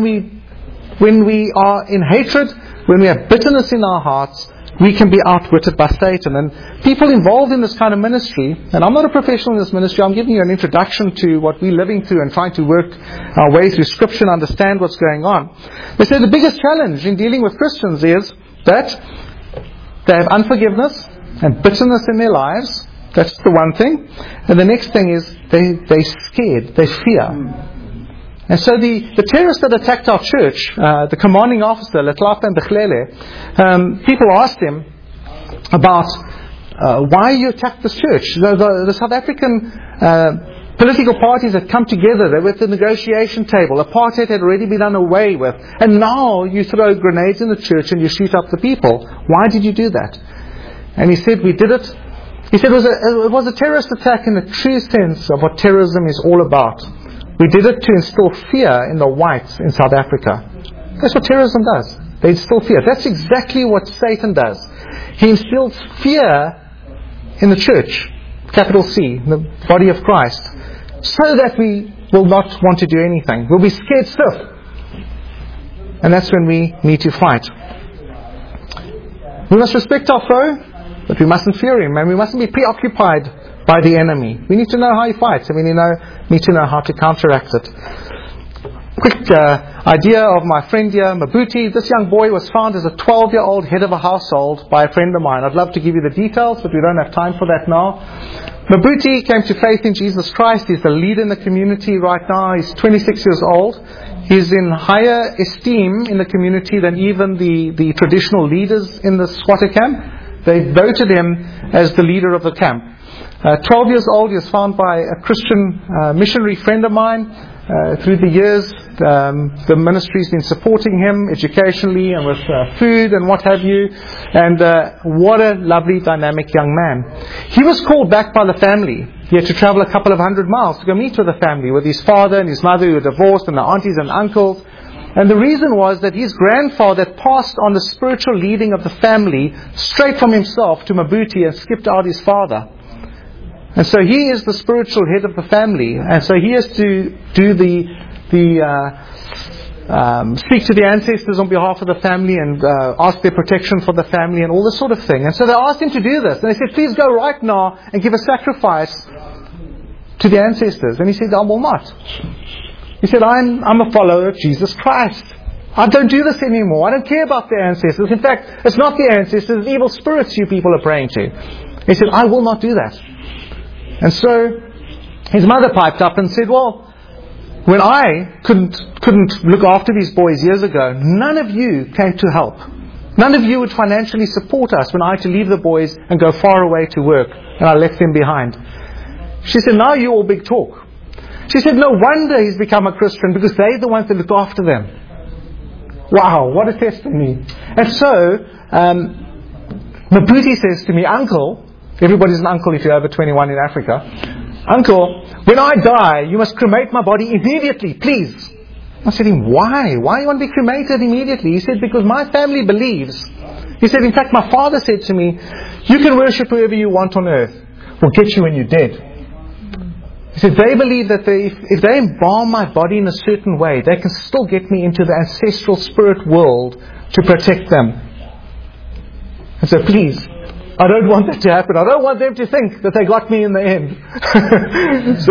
B: we are in hatred, when we have bitterness in our hearts, we can be outwitted by Satan. And people involved in this kind of ministry, and I'm not a professional in this ministry, I'm giving you an introduction to what we're living through and trying to work our way through Scripture and understand what's going on. They say the biggest challenge in dealing with Christians is that they have unforgiveness and bitterness in their lives. That's the one thing. And the next thing is they're scared, they fear. And so the terrorists that attacked our church, the commanding officer, Letlapa Mbehlele, people asked him about why you attacked this church. The South African political parties had come together. They were at the negotiation table. Apartheid had already been done away with. And now you throw grenades in the church and you shoot up the people. Why did you do that? And he said, we did it. He said it was a terrorist attack in the true sense of what terrorism is all about. We did it to instill fear in the whites in South Africa. That's what terrorism does. They instill fear. That's exactly what Satan does. He instills fear in the church, capital C, the body of Christ, so that we will not want to do anything. We'll be scared stiff. And that's when we need to fight. We must respect our foe, but we mustn't fear him, and we mustn't be preoccupied by the enemy. We need to know how he fights, and we need to know how to counteract it. Quick idea of my friend here, Mabuti. This young boy was found as a 12-year-old head of a household by a friend of mine. I'd love to give you the details, but we don't have time for that now. Mabuti came to faith in Jesus Christ. He's the leader in the community right now. He's 26 years old. He's in higher esteem in the community than even the traditional leaders in the squatter camp. They voted him as the leader of the camp. 12 years old, he was found by a Christian missionary friend of mine. Through the years, the ministry's been supporting him educationally and with food and what have you. And what a lovely, dynamic young man. He was called back by the family. He had to travel a couple of 100 miles to go meet with the family, with his father and his mother who were divorced, and the aunties and uncles. And the reason was that his grandfather passed on the spiritual leading of the family straight from himself to Mabuti and skipped out his father. And so he is the spiritual head of the family. And so he has to do the speak to the ancestors on behalf of the family and ask their protection for the family and all this sort of thing. And so they asked him to do this. And they said, please go right now and give a sacrifice to the ancestors. And he said, I will not. He said, I'm a follower of Jesus Christ. I don't do this anymore. I don't care about the ancestors. In fact, it's not the ancestors, it's evil spirits you people are praying to. He said, I will not do that. And so his mother piped up and said, well, when I couldn't look after these boys years ago, none of you came to help. None of you would financially support us when I had to leave the boys and go far away to work, and I left them behind. She said, now you all big talk. She said, no wonder he's become a Christian, because they're the ones that look after them. Wow, what a testimony. And so, Mabuti says to me, Uncle, everybody's an uncle if you're over 21 in Africa, Uncle, when I die, you must cremate my body immediately, please. I said to him, why? Why do you want to be cremated immediately? He said, because my family believes. He said, in fact, my father said to me, you can worship whoever you want on earth. We'll get you when you're dead. He said, they believe that if they embalm my body in a certain way, they can still get me into the ancestral spirit world to protect them. And so please, I don't want that to happen. I don't want them to think that they got me in the end. So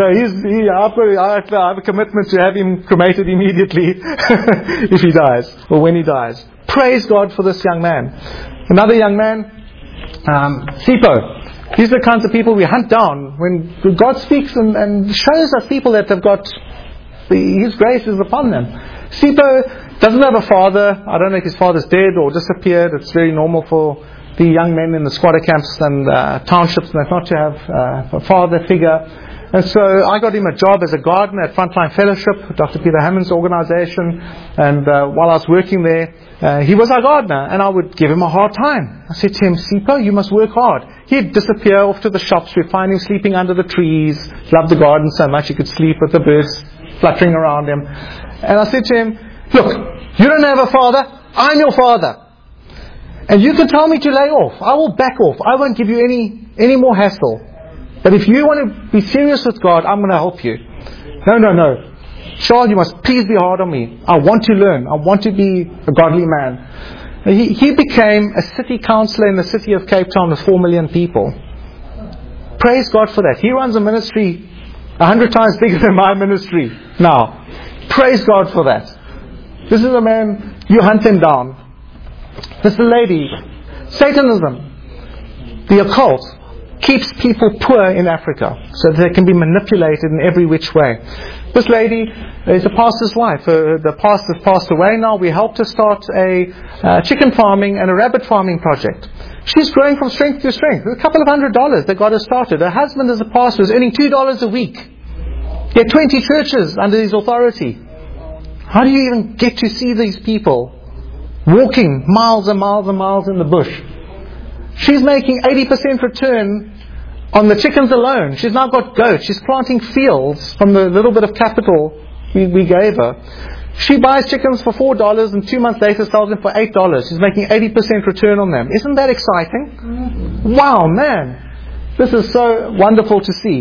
B: I have a commitment to have him cremated immediately if he dies, or when he dies. Praise God for this young man. Another young man, Sipho. These are the kinds of people we hunt down when God speaks and shows us people that have got His grace is upon them. Sipho doesn't have a father. I don't know if his father's dead or disappeared. It's very normal for the young men in the squatter camps and townships and that not to have a father figure. And so I got him a job as a gardener at Frontline Fellowship, Dr. Peter Hammond's organization. And while I was working there, he was our gardener, and I would give him a hard time. I said to him, Sipho, you must work hard. He'd disappear off to the shops. We'd find him sleeping under the trees. He loved the garden so much he could sleep with the birds fluttering around him. And I said to him, look, you don't have a father. I'm your father. And you can tell me to lay off. I will back off. I won't give you any more hassle. But if you want to be serious with God, I'm going to help you. No. Charles, you must please be hard on me. I want to learn. I want to be a godly man. He became a city councillor in the city of Cape Town with 4 million people. Praise God for that. He runs a ministry 100 times bigger than my ministry now. Praise God for that. This is a man, you hunt him down. This is a lady. Satanism, the occult, keeps people poor in Africa so that they can be manipulated in every which way. This lady is a pastor's wife. The pastor's passed away now. We helped her start a chicken farming and a rabbit farming project. She's growing from strength to strength. There's a couple of $100 that got her started. Her husband is a pastor, is earning $2 a week. He had 20 churches under his authority. How do you even get to see these people walking miles and miles and miles in the bush? She's making 80% return on the chickens alone. She's now got goats. She's planting fields from the little bit of capital we gave her. She buys chickens for $4 and 2 months later sells them for $8. She's making 80% return on them. Isn't that exciting? Wow, man. This is so wonderful to see.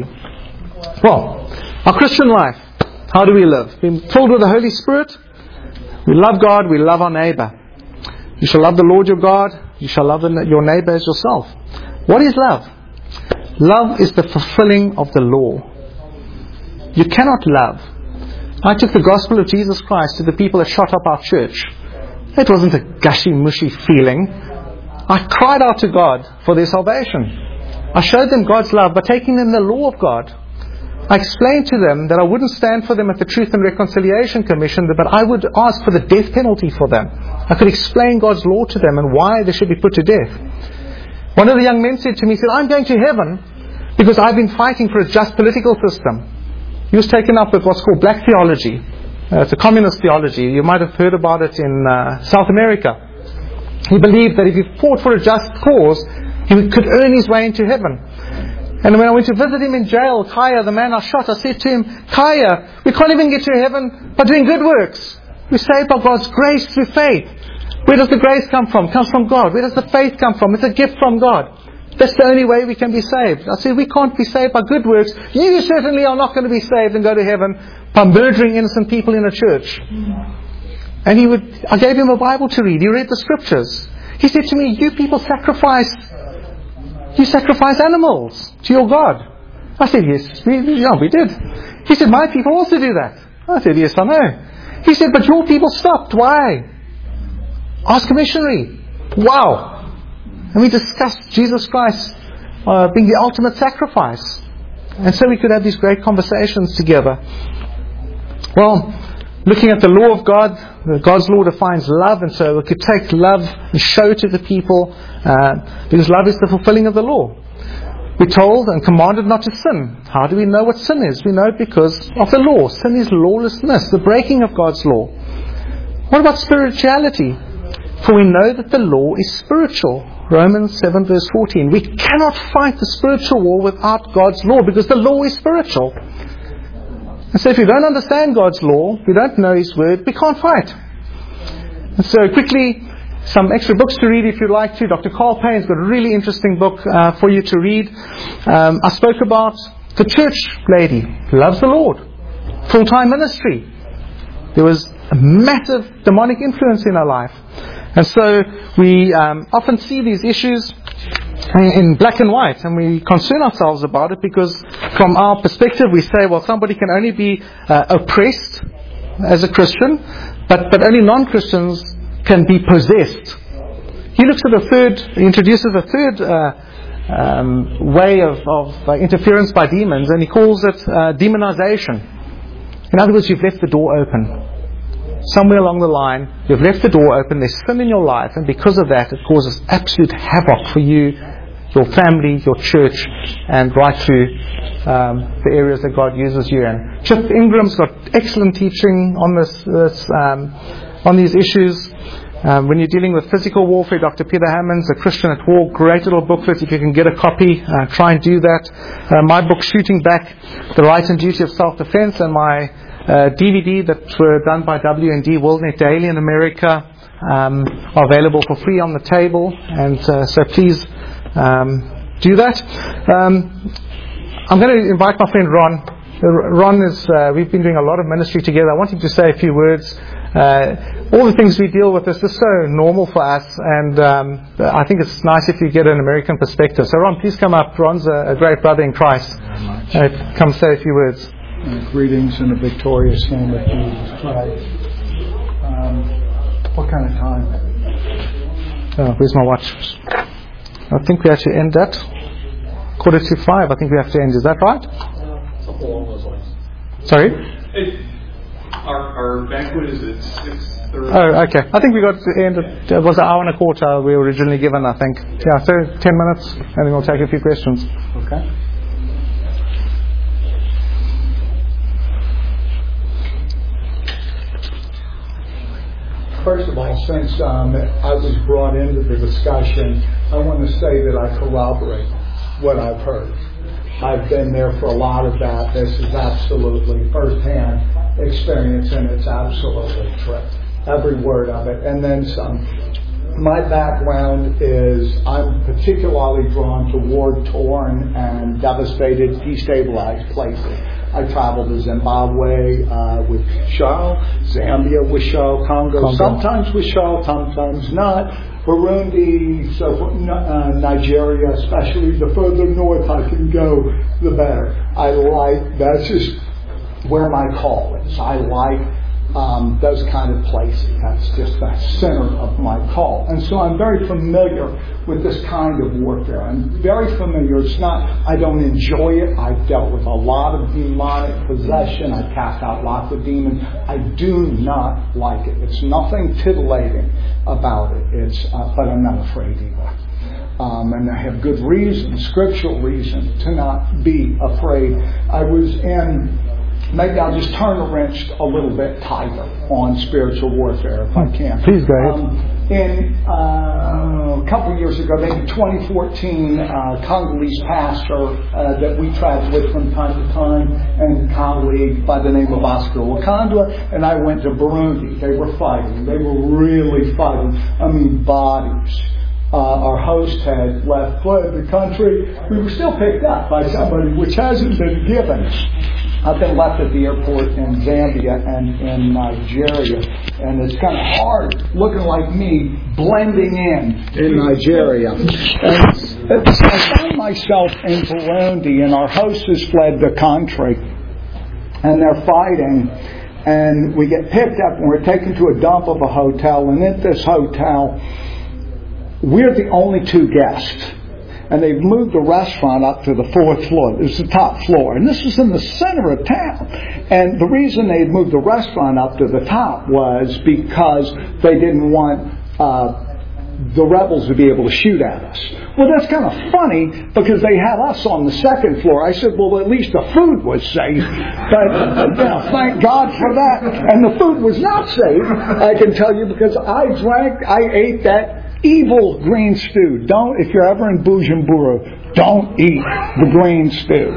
B: Well, our Christian life. How do we live? Being filled with the Holy Spirit. We love God. We love our neighbor. You shall love the Lord your God. You shall love your neighbor as yourself. What is love? Love is the fulfilling of the law. You cannot love. I took the gospel of Jesus Christ to the people that shot up our church. It wasn't a gushy-mushy feeling. I cried out to God for their salvation. I showed them God's love by taking them the law of God. I explained to them that I wouldn't stand for them at the Truth and Reconciliation Commission, but I would ask for the death penalty for them. I could explain God's law to them and why they should be put to death. One of the young men said to me, he said, I'm going to heaven because I've been fighting for a just political system. He was taken up with what's called black theology. It's a communist theology. You might have heard about it in South America. He believed that if he fought for a just cause, he could earn his way into heaven. And when I went to visit him in jail, Kaya, the man I shot, I said to him, Kaya, we can't even get to heaven by doing good works. We're saved by God's grace through faith. Where does the grace come from? It comes from God. Where does the faith come from? It's a gift from God. That's the only way we can be saved. I said, we can't be saved by good works. You certainly are not going to be saved and go to heaven by murdering innocent people in a church. And I gave him a Bible to read. He read the scriptures. He said to me, you people sacrifice animals to your God. I said, yes, we did. He said, my people also do that. I said, yes, I know. He said, but your people stopped. Why? Ask a missionary. Wow. And we discussed Jesus Christ being the ultimate sacrifice. And so we could have these great conversations together. Well, looking at the law of God, God's law defines love, and so we could take love and show it to the people, because love is the fulfilling of the law. We're told and commanded not to sin. How do we know what sin is? We know it because of the law. Sin is lawlessness, the breaking of God's law. What about spirituality? For we know that the law is spiritual. Romans 7 verse 14. We cannot fight the spiritual war without God's law, because the law is spiritual. And so if we don't understand God's law, we don't know His Word, we can't fight. And so quickly, some extra books to read if you'd like to. Dr. Carl Payne's got a really interesting book for you to read. I spoke about the church lady who loves the Lord. Full-time ministry. There was a massive demonic influence in her life. And so we often see these issues in black and white, and we concern ourselves about it because from our perspective we say, well, somebody can only be oppressed as a Christian, but only non-Christians can be possessed. He looks at introduces a third way of interference by demons, and he calls it demonization. In other words, you've left the door open. Somewhere along the line, you've left the door open, there's sin in your life, and because of that, it causes absolute havoc for you, your family, your church, and right through the areas that God uses you in. Chip Ingram's got excellent teaching on these issues. When you're dealing with physical warfare, Dr. Peter Hammond's A Christian at War, great little booklet. If you can get a copy, try and do that. My book, Shooting Back, The Right and Duty of Self-Defense, and my DVD that were done by W&D WorldNet Daily in America are available for free on the table, and so please do that. I'm going to invite my friend Ron. Ron is, we've been doing a lot of ministry together. I want him to say a few words. All the things we deal with is just so normal for us, and I think it's nice if you get an American perspective. So Ron, please come up. Ron's a great brother in Christ. Come say a few words.
C: Greetings in the victorious name of Jesus Christ. What kind of time?
B: Where's my watch? I think we have to end at 4:45. I think we have to end. Is that right?
D: Something along those lines.
B: Sorry?
D: Our banquet is at 6:30.
B: Oh, okay. I think we got to end at, it was an hour and a quarter we were originally given, I think. Yeah, so 10 minutes, and then we'll take a few questions.
C: Okay. First of all, since I was brought into the discussion, I want to say that I corroborate what I've heard. I've been there for a lot of that. This is absolutely first-hand experience, and it's absolutely true. Every word of it. And then some. My background is I'm particularly drawn to war-torn and devastated, destabilized places. I traveled to Zimbabwe with Shaw, Zambia with Shaw, Congo, sometimes with Shaw, sometimes not, Burundi, so Nigeria, especially the further north I can go, the better. That's just where my call is. I like those kind of places. That's just the center of my call. And so I'm very familiar with this kind of warfare. I'm very familiar. It's not, I don't enjoy it. I've dealt with a lot of demonic possession. I cast out lots of demons. I do not like it. It's nothing titillating about it. But I'm not afraid either. And I have good reason, scriptural reason, to not be afraid. I was in... Maybe I'll just turn the wrench a little bit tighter on spiritual warfare if I can.
B: Please go ahead.
C: A couple of years ago, maybe 2014, Congolese pastor that we traveled with from time to time, and a colleague by the name of Oscar Wakandwa, and I went to Burundi. They were fighting. They were really fighting. I mean, bodies. Our host had fled the country. We were still picked up by somebody, which hasn't been given. I've been left at the airport in Zambia and in Nigeria, and it's kind of hard looking like me blending in Nigeria. And I found myself in Burundi, and our hosts has fled the country, and they're fighting. And we get picked up and we're taken to a dump of a hotel, and at this hotel, we're the only two guests. And they've moved the restaurant up to the 4th floor. It was the top floor. And this was in the center of town. And the reason they had moved the restaurant up to the top was because they didn't want the rebels to be able to shoot at us. Well, that's kind of funny because they had us on the 2nd floor. I said, well, at least the food was safe. But, thank God for that. And the food was not safe, I can tell you, because I ate that evil green stew. If you're ever in Bujumbura, don't eat the green stew.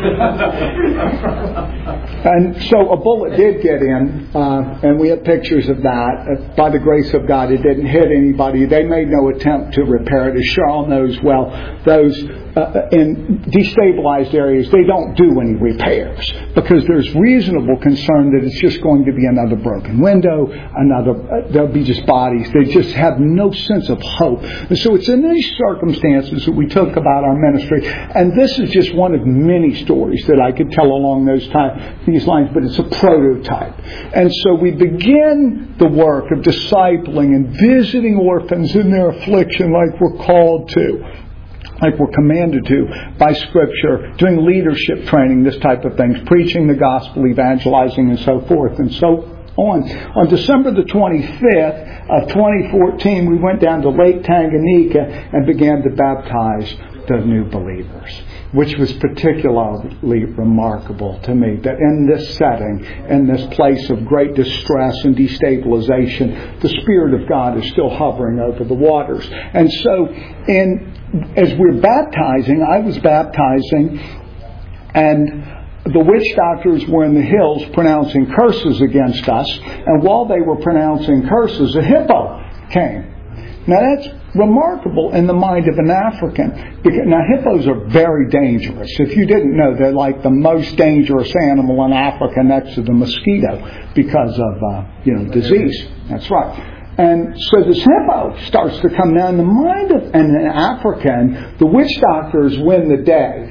C: And so a bullet did get in, and we have pictures of that. By the grace of God, it didn't hit anybody. They made no attempt to repair it. As Charles knows well, those in destabilized areas, they don't do any repairs because there's reasonable concern that it's just going to be another broken window, there'll be just bodies. They just have no sense of hope. And so it's in these circumstances that we talk about our ministry. And this is just one of many stories that I could tell along these lines, but it's a prototype. And so we begin the work of discipling and visiting orphans in their affliction like we're called to, like we're commanded to by Scripture, doing leadership training, this type of things, preaching the gospel, evangelizing, and so forth and so on. On December the 25th of 2014, we went down to Lake Tanganyika and began to baptize the new believers, which was particularly remarkable to me, that in this setting, in this place of great distress and destabilization, the Spirit of God is still hovering over the waters. And so, as we're baptizing, I was baptizing, and the witch doctors were in the hills pronouncing curses against us, and while they were pronouncing curses, a hippo came. Now that's remarkable in the mind of an African. Now hippos are very dangerous. If you didn't know, they're like the most dangerous animal in Africa next to the mosquito because of disease. That's right. And so this hippo starts to come down. In the mind of an African, the witch doctors win the day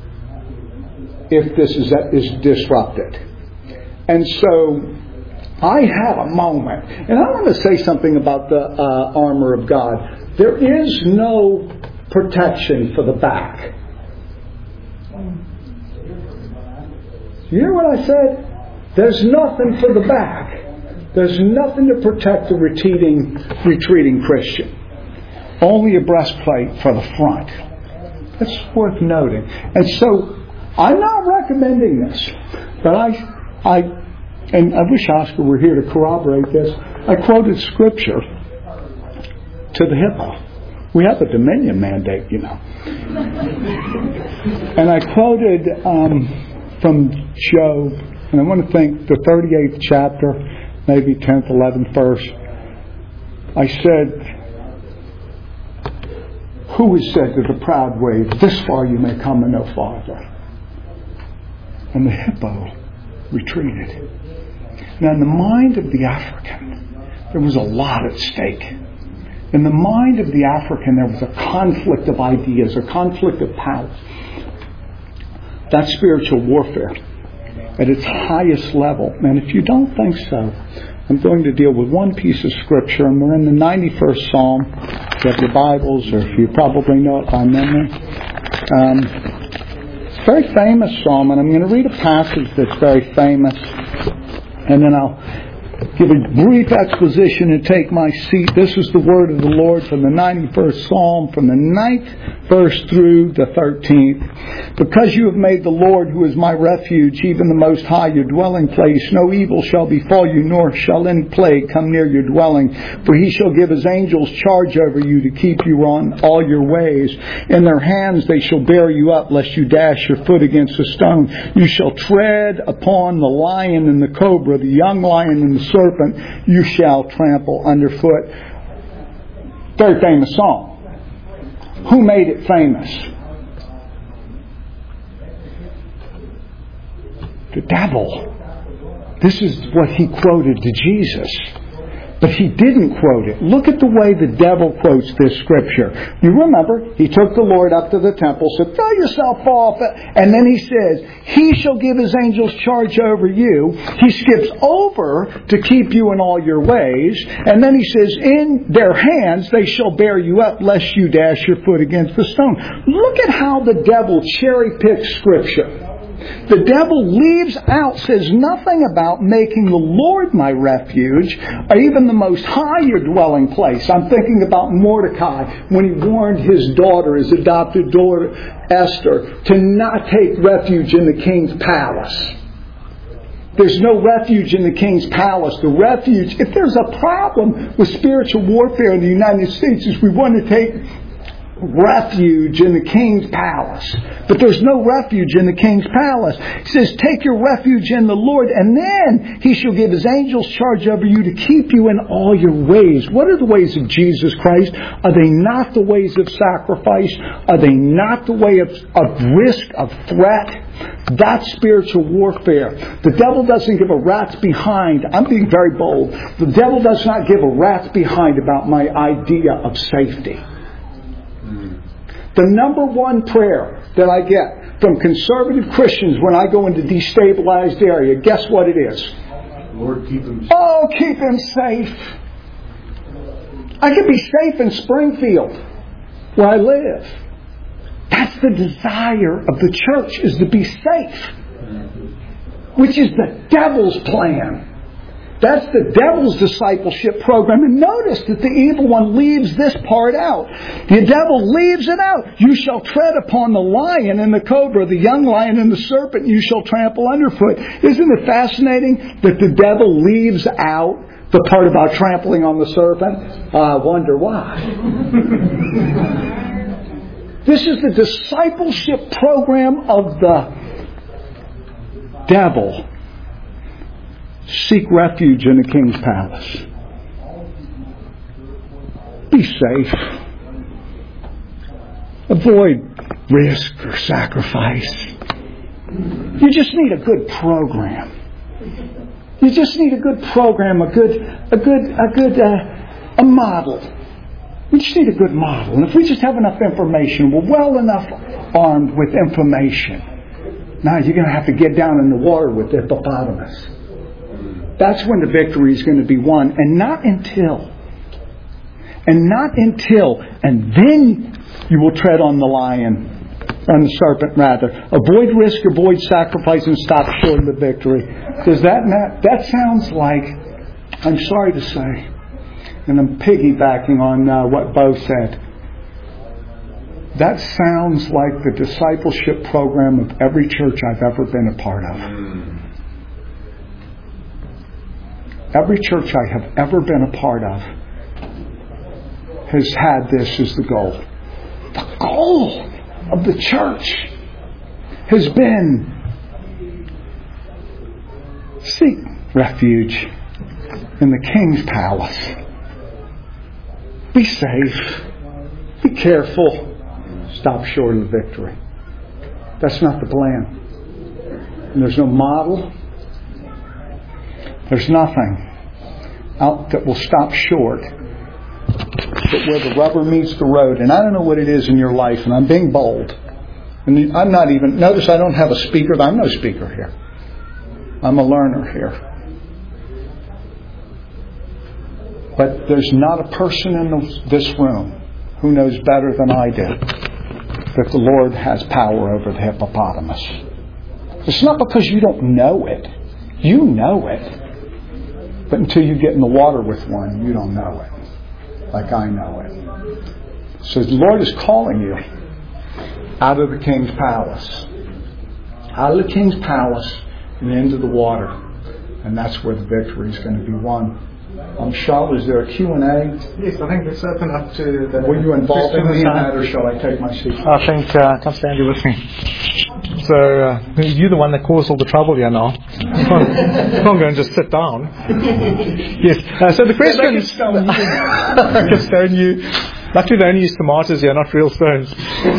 C: if this is disrupted. And so I had a moment, and I want to say something about the armor of God. There is no protection for the back. You hear what I said? There's nothing for the back. There's nothing to protect the retreating Christian. Only a breastplate for the front. That's worth noting. And so, I'm not recommending this, but I wish Oscar were here to corroborate this. I quoted Scripture to the hippo. We have a dominion mandate, And I quoted from Job, and I want to think the 38th chapter, maybe 10th, 11th verse. I said, who has said to the proud wave, this far you may come and no farther? And the hippo retreated. Now, in the mind of the African, there was a lot at stake. In the mind of the African, there was a conflict of ideas, a conflict of power. That's spiritual warfare at its highest level. And if you don't think so, I'm going to deal with one piece of Scripture, and we're in the 91st Psalm. If you have your Bibles, or if you probably know it by memory. It's a very famous Psalm, and I'm going to read a passage that's very famous. And then I'll give a brief exposition and take my seat. This is the word of the Lord from the 91st Psalm, from the 9th verse through the 13th. Because you have made the Lord, who is my refuge, even the Most High, your dwelling place, no evil shall befall you, nor shall any plague come near your dwelling. For he shall give his angels charge over you to keep you on all your ways. In their hands they shall bear you up, lest you dash your foot against a stone. You shall tread upon the lion and the cobra, the young lion and the serpent you shall trample underfoot. Very famous song. Who made it famous?
E: The devil. This is what he quoted to Jesus. But he didn't quote it. Look at the way the devil quotes this scripture. You remember, he took the Lord up to the temple, said, throw yourself off. And then he says, he shall give his angels charge over you. He skips over to keep you in all your ways. And then he says, in their hands they shall bear you up, lest you dash your foot against the stone. Look at how the devil cherry picks scripture. The devil leaves out, says nothing about making the Lord my refuge, or even the Most High your dwelling place. I'm thinking about Mordecai when he warned his daughter, his adopted daughter Esther, to not take refuge in the king's palace. There's no refuge in the king's palace. The refuge, if there's a problem with spiritual warfare in the United States, is we want to take refuge in the king's palace. But there's no refuge in the king's palace. He says, take your refuge in the Lord, and then he shall give his angels charge over you to keep you in all your ways. What are the ways of Jesus Christ? Are they not the ways of sacrifice? Are they not the way of risk, of threat? That's spiritual warfare. The devil doesn't give a rat's behind. I'm being very bold. The devil does not give a rat's behind about my idea of safety. The number one prayer that I get from conservative Christians when I go into destabilized area, guess what it is?
D: Lord, keep him safe.
E: Oh, keep him safe. I could be safe in Springfield, where I live. That's the desire of the church, is to be safe. Which is the devil's plan. That's the devil's discipleship program. And notice that the evil one leaves this part out. The devil leaves it out. You shall tread upon the lion and the cobra, the young lion and the serpent you shall trample underfoot. Isn't it fascinating that the devil leaves out the part about trampling on the serpent? I wonder why. This is the discipleship program of the devil. Seek refuge in the king's palace. Be safe. Avoid risk or sacrifice. You just need a good program. You just need a good program, a model. We just need a good model. And if we just have enough information, we're well enough armed with information. Now you're going to have to get down in the water with the hippopotamus. That's when the victory is going to be won. And not until. And then you will tread on the lion. On the serpent, rather. Avoid risk, avoid sacrifice, and stop short of the victory. Does that not? That sounds like, I'm sorry to say, and I'm piggybacking on what Bo said. That sounds like the discipleship program of every church I've ever been a part of. Every church I have ever been a part of has had this as the goal. The goal of the church has been seek refuge in the king's palace. Be safe. Be careful. Stop short of the victory. That's not the plan. And there's no model. There's nothing out that will stop short. But where the rubber meets the road, and I don't know what it is in your life, and I'm being bold. And I'm not even, notice I don't have a speaker. I'm no speaker here. I'm a learner here. But there's not a person in this room who knows better than I do that the Lord has power over the hippopotamus. It's not because you don't know it. You know it. But until you get in the water with one, you don't know it. Like I know it. So the Lord is calling you out of the king's palace. Out of the king's palace and into the water. And that's where the victory is going to be won. Charlotte, is there a Q&A?
B: Yes, I think it's open up to the...
E: Were you involved in that, or shall I take my seat?
B: I think, come stand you with me. So, you're the one that caused all the trouble here now. You can't go and just sit down. Yes, so the question... I can stone you. Luckily, they only use tomatoes here, not real stones.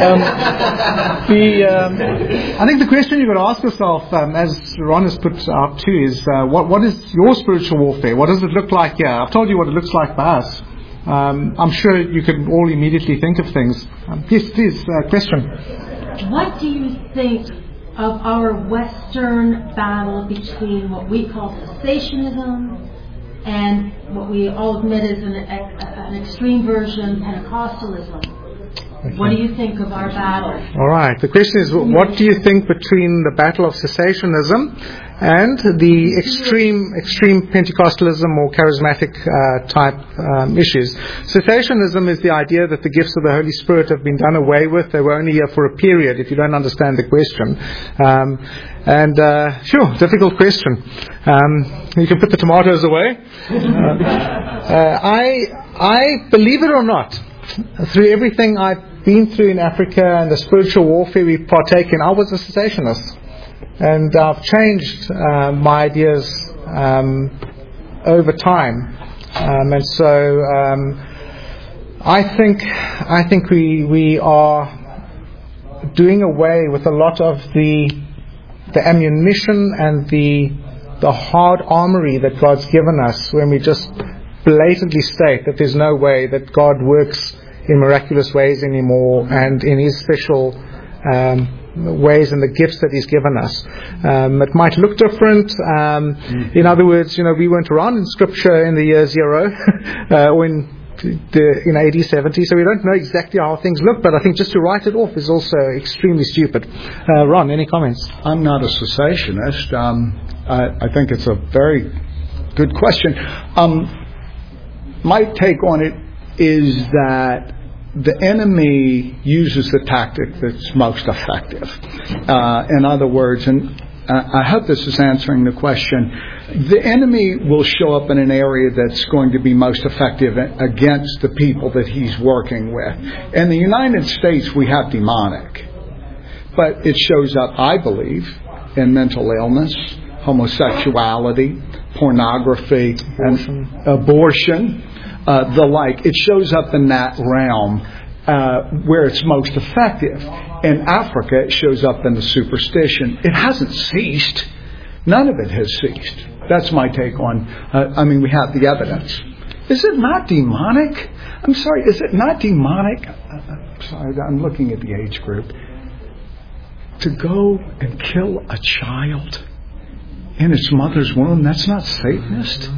B: I think the question you've got to ask yourself, as Ron has put out too, is what is your spiritual warfare? What does it look like here? I've told you what it looks like by us. I'm sure you can all immediately think of things. Yes, please, question.
F: What do you think of our Western battle between what we call cessationism and what we all admit is an extreme version, Pentecostalism? Okay. What do you think of our battle?
B: All right. The question is, what do you think between the battle of cessationism and the extreme Pentecostalism or charismatic type issues? Cessationism is the idea that the gifts of the Holy Spirit have been done away with. They were only here for a period, if you don't understand the question. Sure, difficult question. You can put the tomatoes away. I believe it or not, through everything I've been through in Africa and the spiritual warfare we partake in, I was a cessationist. And I've changed my ideas over time. And so I think we are doing away with a lot of the ammunition and the hard armory that God's given us when we just blatantly state that there's no way that God works in miraculous ways anymore and in His special ways and the gifts that He's given us. It might look different. In other words, we weren't around in Scripture in the year 0 or in AD 70, so we don't know exactly how things look, but I think just to write it off is also extremely stupid. Ron, any comments?
E: I'm not a cessationist. I think it's a very good question. My take on it is that the enemy uses the tactic that's most effective. In other words, and I hope this is answering the question, the enemy will show up in an area that's going to be most effective against the people that he's working with. In the United States, we have demonic. But it shows up, I believe, in mental illness, homosexuality, pornography, and abortion. The like. It shows up in that realm where it's most effective. In Africa, it shows up in the superstition. It hasn't ceased. None of it has ceased. That's my take on, we have the evidence. Is it not demonic? I'm sorry, is it not demonic? I'm sorry, I'm looking at the age group. To go and kill a child in its mother's womb, that's not Satanist?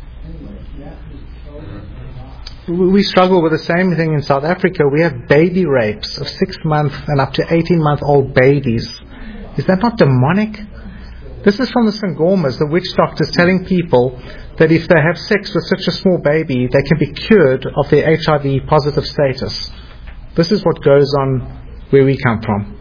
B: We struggle with the same thing in South Africa. We have baby rapes of 6-month and up to 18-month-old babies. Is that not demonic? This is from the Sangomas, the witch doctors telling people that if they have sex with such a small baby, they can be cured of their HIV positive status. This is what goes on where we come from.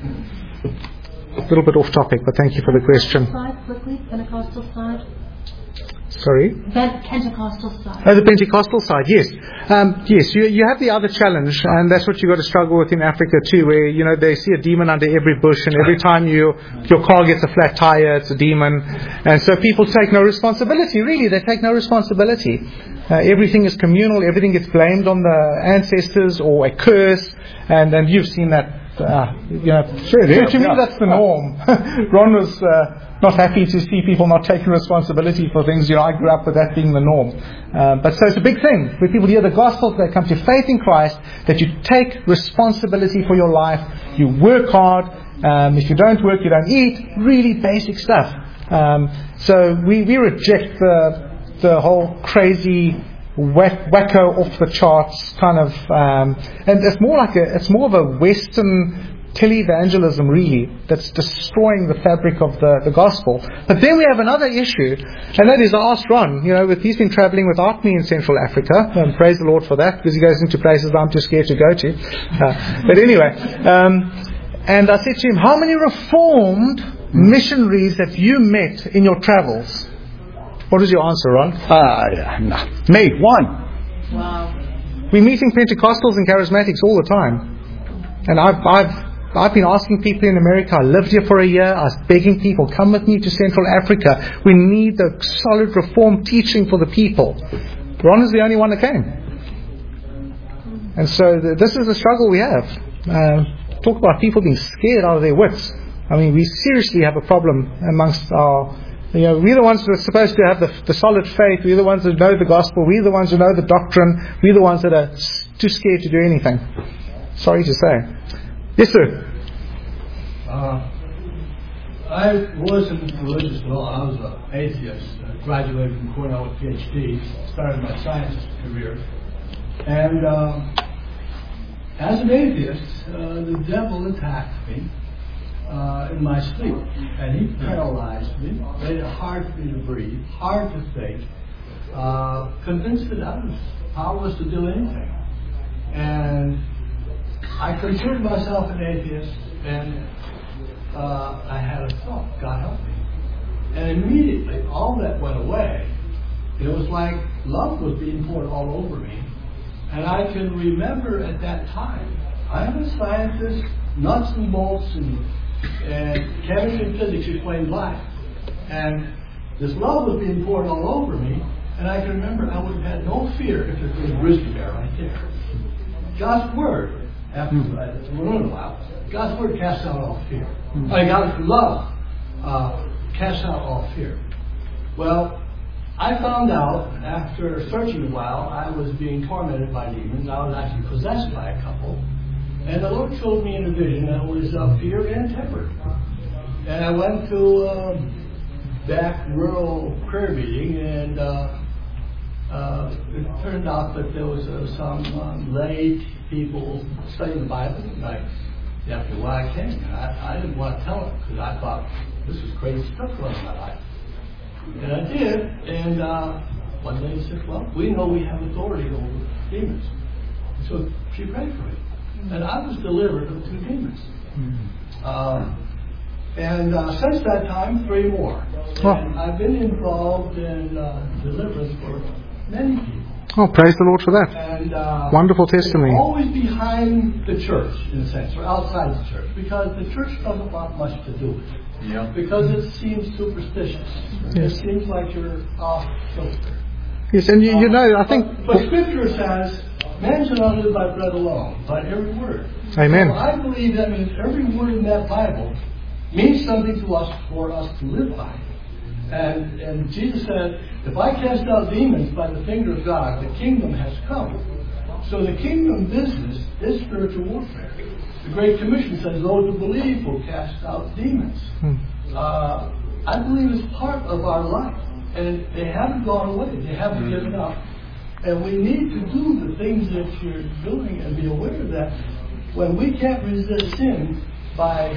B: A little bit off topic, but thank you for the question.
F: Pentecostal side.
B: Sorry?
F: Pentecostal side.
B: Oh, the Pentecostal side, yes. Yes, you have the other challenge, and that's what you've got to struggle with in Africa too, where, they see a demon under every bush, and every time your car gets a flat tire, it's a demon. And so people take no responsibility, really. They take no responsibility. Everything is communal, everything gets blamed on the ancestors or a curse, and you've seen that. Sure, to me that's the norm. Ron was not happy to see people not taking responsibility for things. I grew up with that being the norm. But so it's a big thing. When people hear the gospel, they come to faith in Christ, that you take responsibility for your life, you work hard. If you don't work, you don't eat. Really basic stuff. So we reject the whole crazy wacko off the charts kind of, and it's more of a Western televangelism really that's destroying the fabric of the gospel. But then we have another issue, and that is, I asked Ron, he's been travelling without me in Central Africa, and praise the Lord for that, because he goes into places I'm too scared to go to. But anyway, and I said to him, how many Reformed missionaries have you met in your travels? What is your answer, Ron?
E: No. Me, one.
F: Wow.
B: We're meeting Pentecostals and Charismatics all the time. And I've been asking people in America, I lived here for a year, I was begging people, come with me to Central Africa. We need the solid Reformed teaching for the people. Ron is the only one that came. And so this is the struggle we have. Talk about people being scared out of their wits. I mean, we seriously have a problem amongst our... we're the ones that are supposed to have the solid faith. We're the ones that know the gospel. We're the ones that know the doctrine. We're the ones that are too scared to do anything. Sorry to say. Yes, sir.
D: I wasn't religious at all. I was an atheist. I graduated from Cornell with a PhD. Started my science career. And as an atheist, the devil attacked me in my sleep. And he paralyzed me, made it hard for me to breathe, hard to think, convinced that I was powerless to do anything. And I considered myself an atheist, and I had a thought, God help me. And immediately, all that went away. It was like love was being poured all over me. And I can remember at that time, I'm a scientist, nuts and bolts, and chemistry and physics explain life. And this love was being poured all over me, and I can remember I would have had no fear if it was a grizzly bear right there. God's Word, after a little while, God's Word casts out all fear. God's love casts out all fear. Well, I found out after searching a while, I was being tormented by demons. I was actually possessed by a couple. And the Lord showed me in a vision that was fear and temper. And I went to a back rural prayer meeting, and it turned out that there was some lay people studying the Bible. And after a while I came, I didn't want to tell them because I thought this was crazy stuff going on in my life. And I did, and one lady said, well, we know we have authority over demons. So she prayed for me. And I was delivered of 2 demons. And since that time, 3 more. And I've been involved in deliverance for many people.
B: Oh, praise the Lord for that.
D: And
B: wonderful testimony.
D: Always behind the church, in a sense, or outside the church, because the church doesn't want much to do with it. Yeah. Because it seems superstitious. Yes. It seems like you're off kilter.
B: Yes, and you know, I think...
D: But Scripture says, man shall not live by bread alone, by every word.
B: Amen.
D: So I believe that means every word in that Bible means something to us for us to live by. And Jesus said, if I cast out demons by the finger of God, the kingdom has come. So the kingdom business is spiritual warfare. The Great Commission says those who believe will cast out demons. I believe it's part of our life. And they haven't gone away. They haven't given up. And we need to do the things that you're doing and be aware that when we can't resist sin by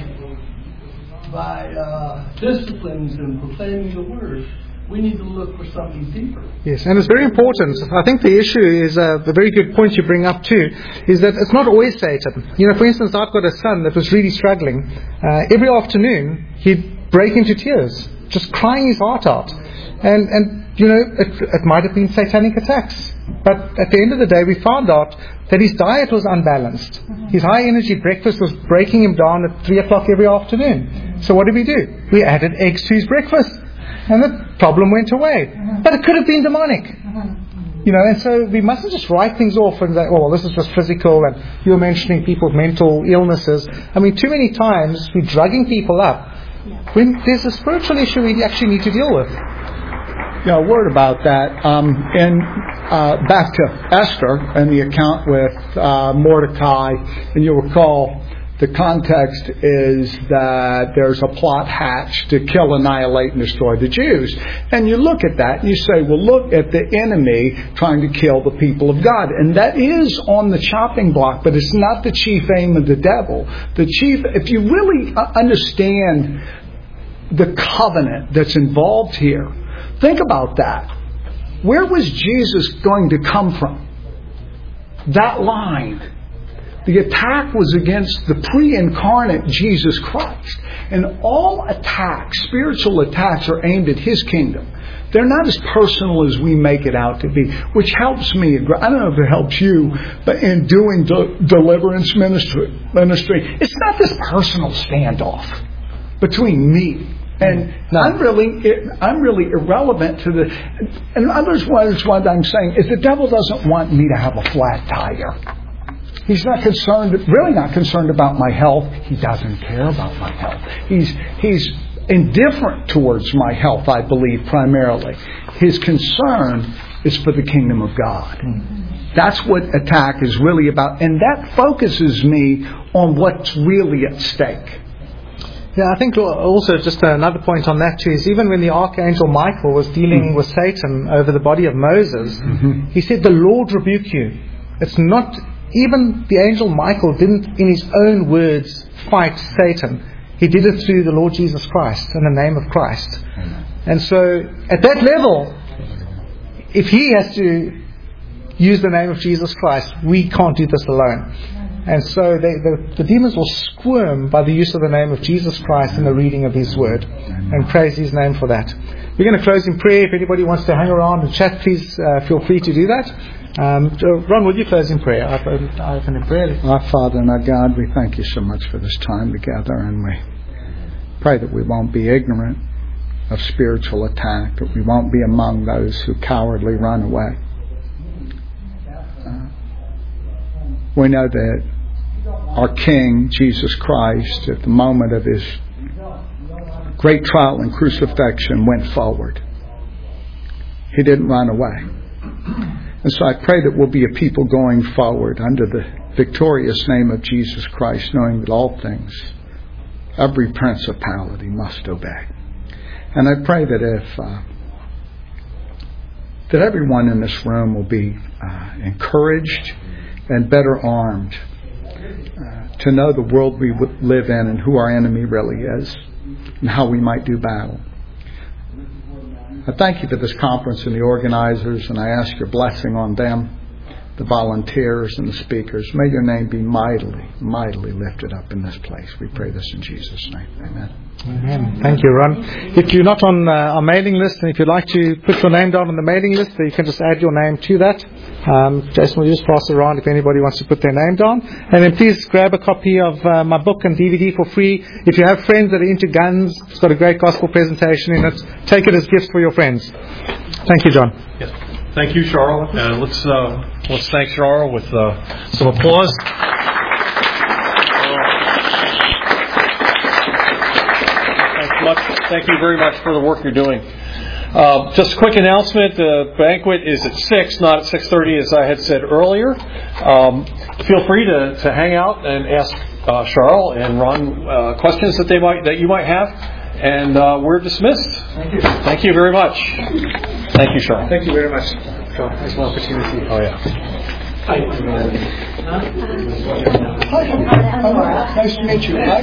D: disciplines and proclaiming the word, we need to look for something deeper.
B: Yes, and it's very important. I think the issue is a very good point you bring up too, is that it's not always Satan. For instance, I've got a son that was really struggling. Every afternoon, he'd break into tears, just crying his heart out. And it might have been satanic attacks. But at the end of the day, we found out that his diet was unbalanced. His high energy breakfast was breaking him down at 3 o'clock every afternoon. So what did we do? We added eggs to his breakfast. And the problem went away. But it could have been demonic. And so we mustn't just write things off and say, oh, well, this is just physical, and you're mentioning people with mental illnesses. I mean, too many times we're drugging people up when there's a spiritual issue we actually need to deal with.
E: A word about that. Back to Esther and the account with Mordecai, and you'll recall the context is that there's a plot hatched to kill, annihilate, and destroy the Jews. And you look at that and you say, well, look at the enemy trying to kill the people of God. And that is on the chopping block, but it's not the chief aim of the devil. If you really understand the covenant that's involved here, think about that. Where was Jesus going to come from? That line. The attack was against the pre-incarnate Jesus Christ. And all attacks, spiritual attacks, are aimed at His kingdom. They're not as personal as we make it out to be, which helps me. I don't know if it helps you, but in doing deliverance ministry, it's not this personal standoff between me. And no. I'm really irrelevant to the... In other words, what I'm saying is the devil doesn't want me to have a flat tire. He's not concerned about my health. He doesn't care about my health. He's indifferent towards my health, I believe, primarily. His concern is for the kingdom of God. That's what attack is really about. And that focuses me on what's really at stake.
B: Yeah, I think also just another point on that too is even when the Archangel Michael was dealing with Satan over the body of Moses, he said, "The Lord rebuke you." It's not, even the angel Michael didn't in his own words fight Satan. He did it through the Lord Jesus Christ, in the name of Christ. And so at that level, if he has to use the name of Jesus Christ, we can't do this alone. And so the demons will squirm by the use of the name of Jesus Christ and the reading of His Word. And praise His name for that. We're going to close in prayer. If anybody wants to hang around and chat, please feel free to do that. Ron, will you close in prayer? I open in prayer.
E: Our Father and our God, we thank You so much for this time together, and we pray that we won't be ignorant of spiritual attack, that we won't be among those who cowardly run away. We know that our King, Jesus Christ, at the moment of His great trial and crucifixion, went forward. He didn't run away. And so I pray that we'll be a people going forward under the victorious name of Jesus Christ, knowing that all things, every principality must obey. And I pray that that everyone in this room will be encouraged and better armed to know the world we live in and who our enemy really is and how we might do battle. I thank You for this conference and the organizers, and I ask Your blessing on them, the volunteers and the speakers. May Your name be mightily, mightily lifted up in this place. We pray this in Jesus' name. Amen.
B: Amen. Thank you, Ron. If you're not on our mailing list, and if you'd like to put your name down on the mailing list, you can just add your name to that. Jason will just pass it around if anybody wants to put their name down. And then please grab a copy of my book and DVD for free. If you have friends that are into guns, it's got a great gospel presentation in it. Take it as gifts for your friends. Thank you, John.
A: Yes. Thank you, Charles. And let's thank Charles with some applause. Thank you very much for the work you're doing. Just a quick announcement. The banquet is at 6, not at 6:30 as I had said earlier. Feel free to hang out and ask Charles and Ron questions that you might have. And we're dismissed.
B: Thank you.
A: Thank you very much. Thank you, Charles.
B: Thank you very much. Nice opportunity.
A: Oh, yeah.
E: Hi. Nice to meet you.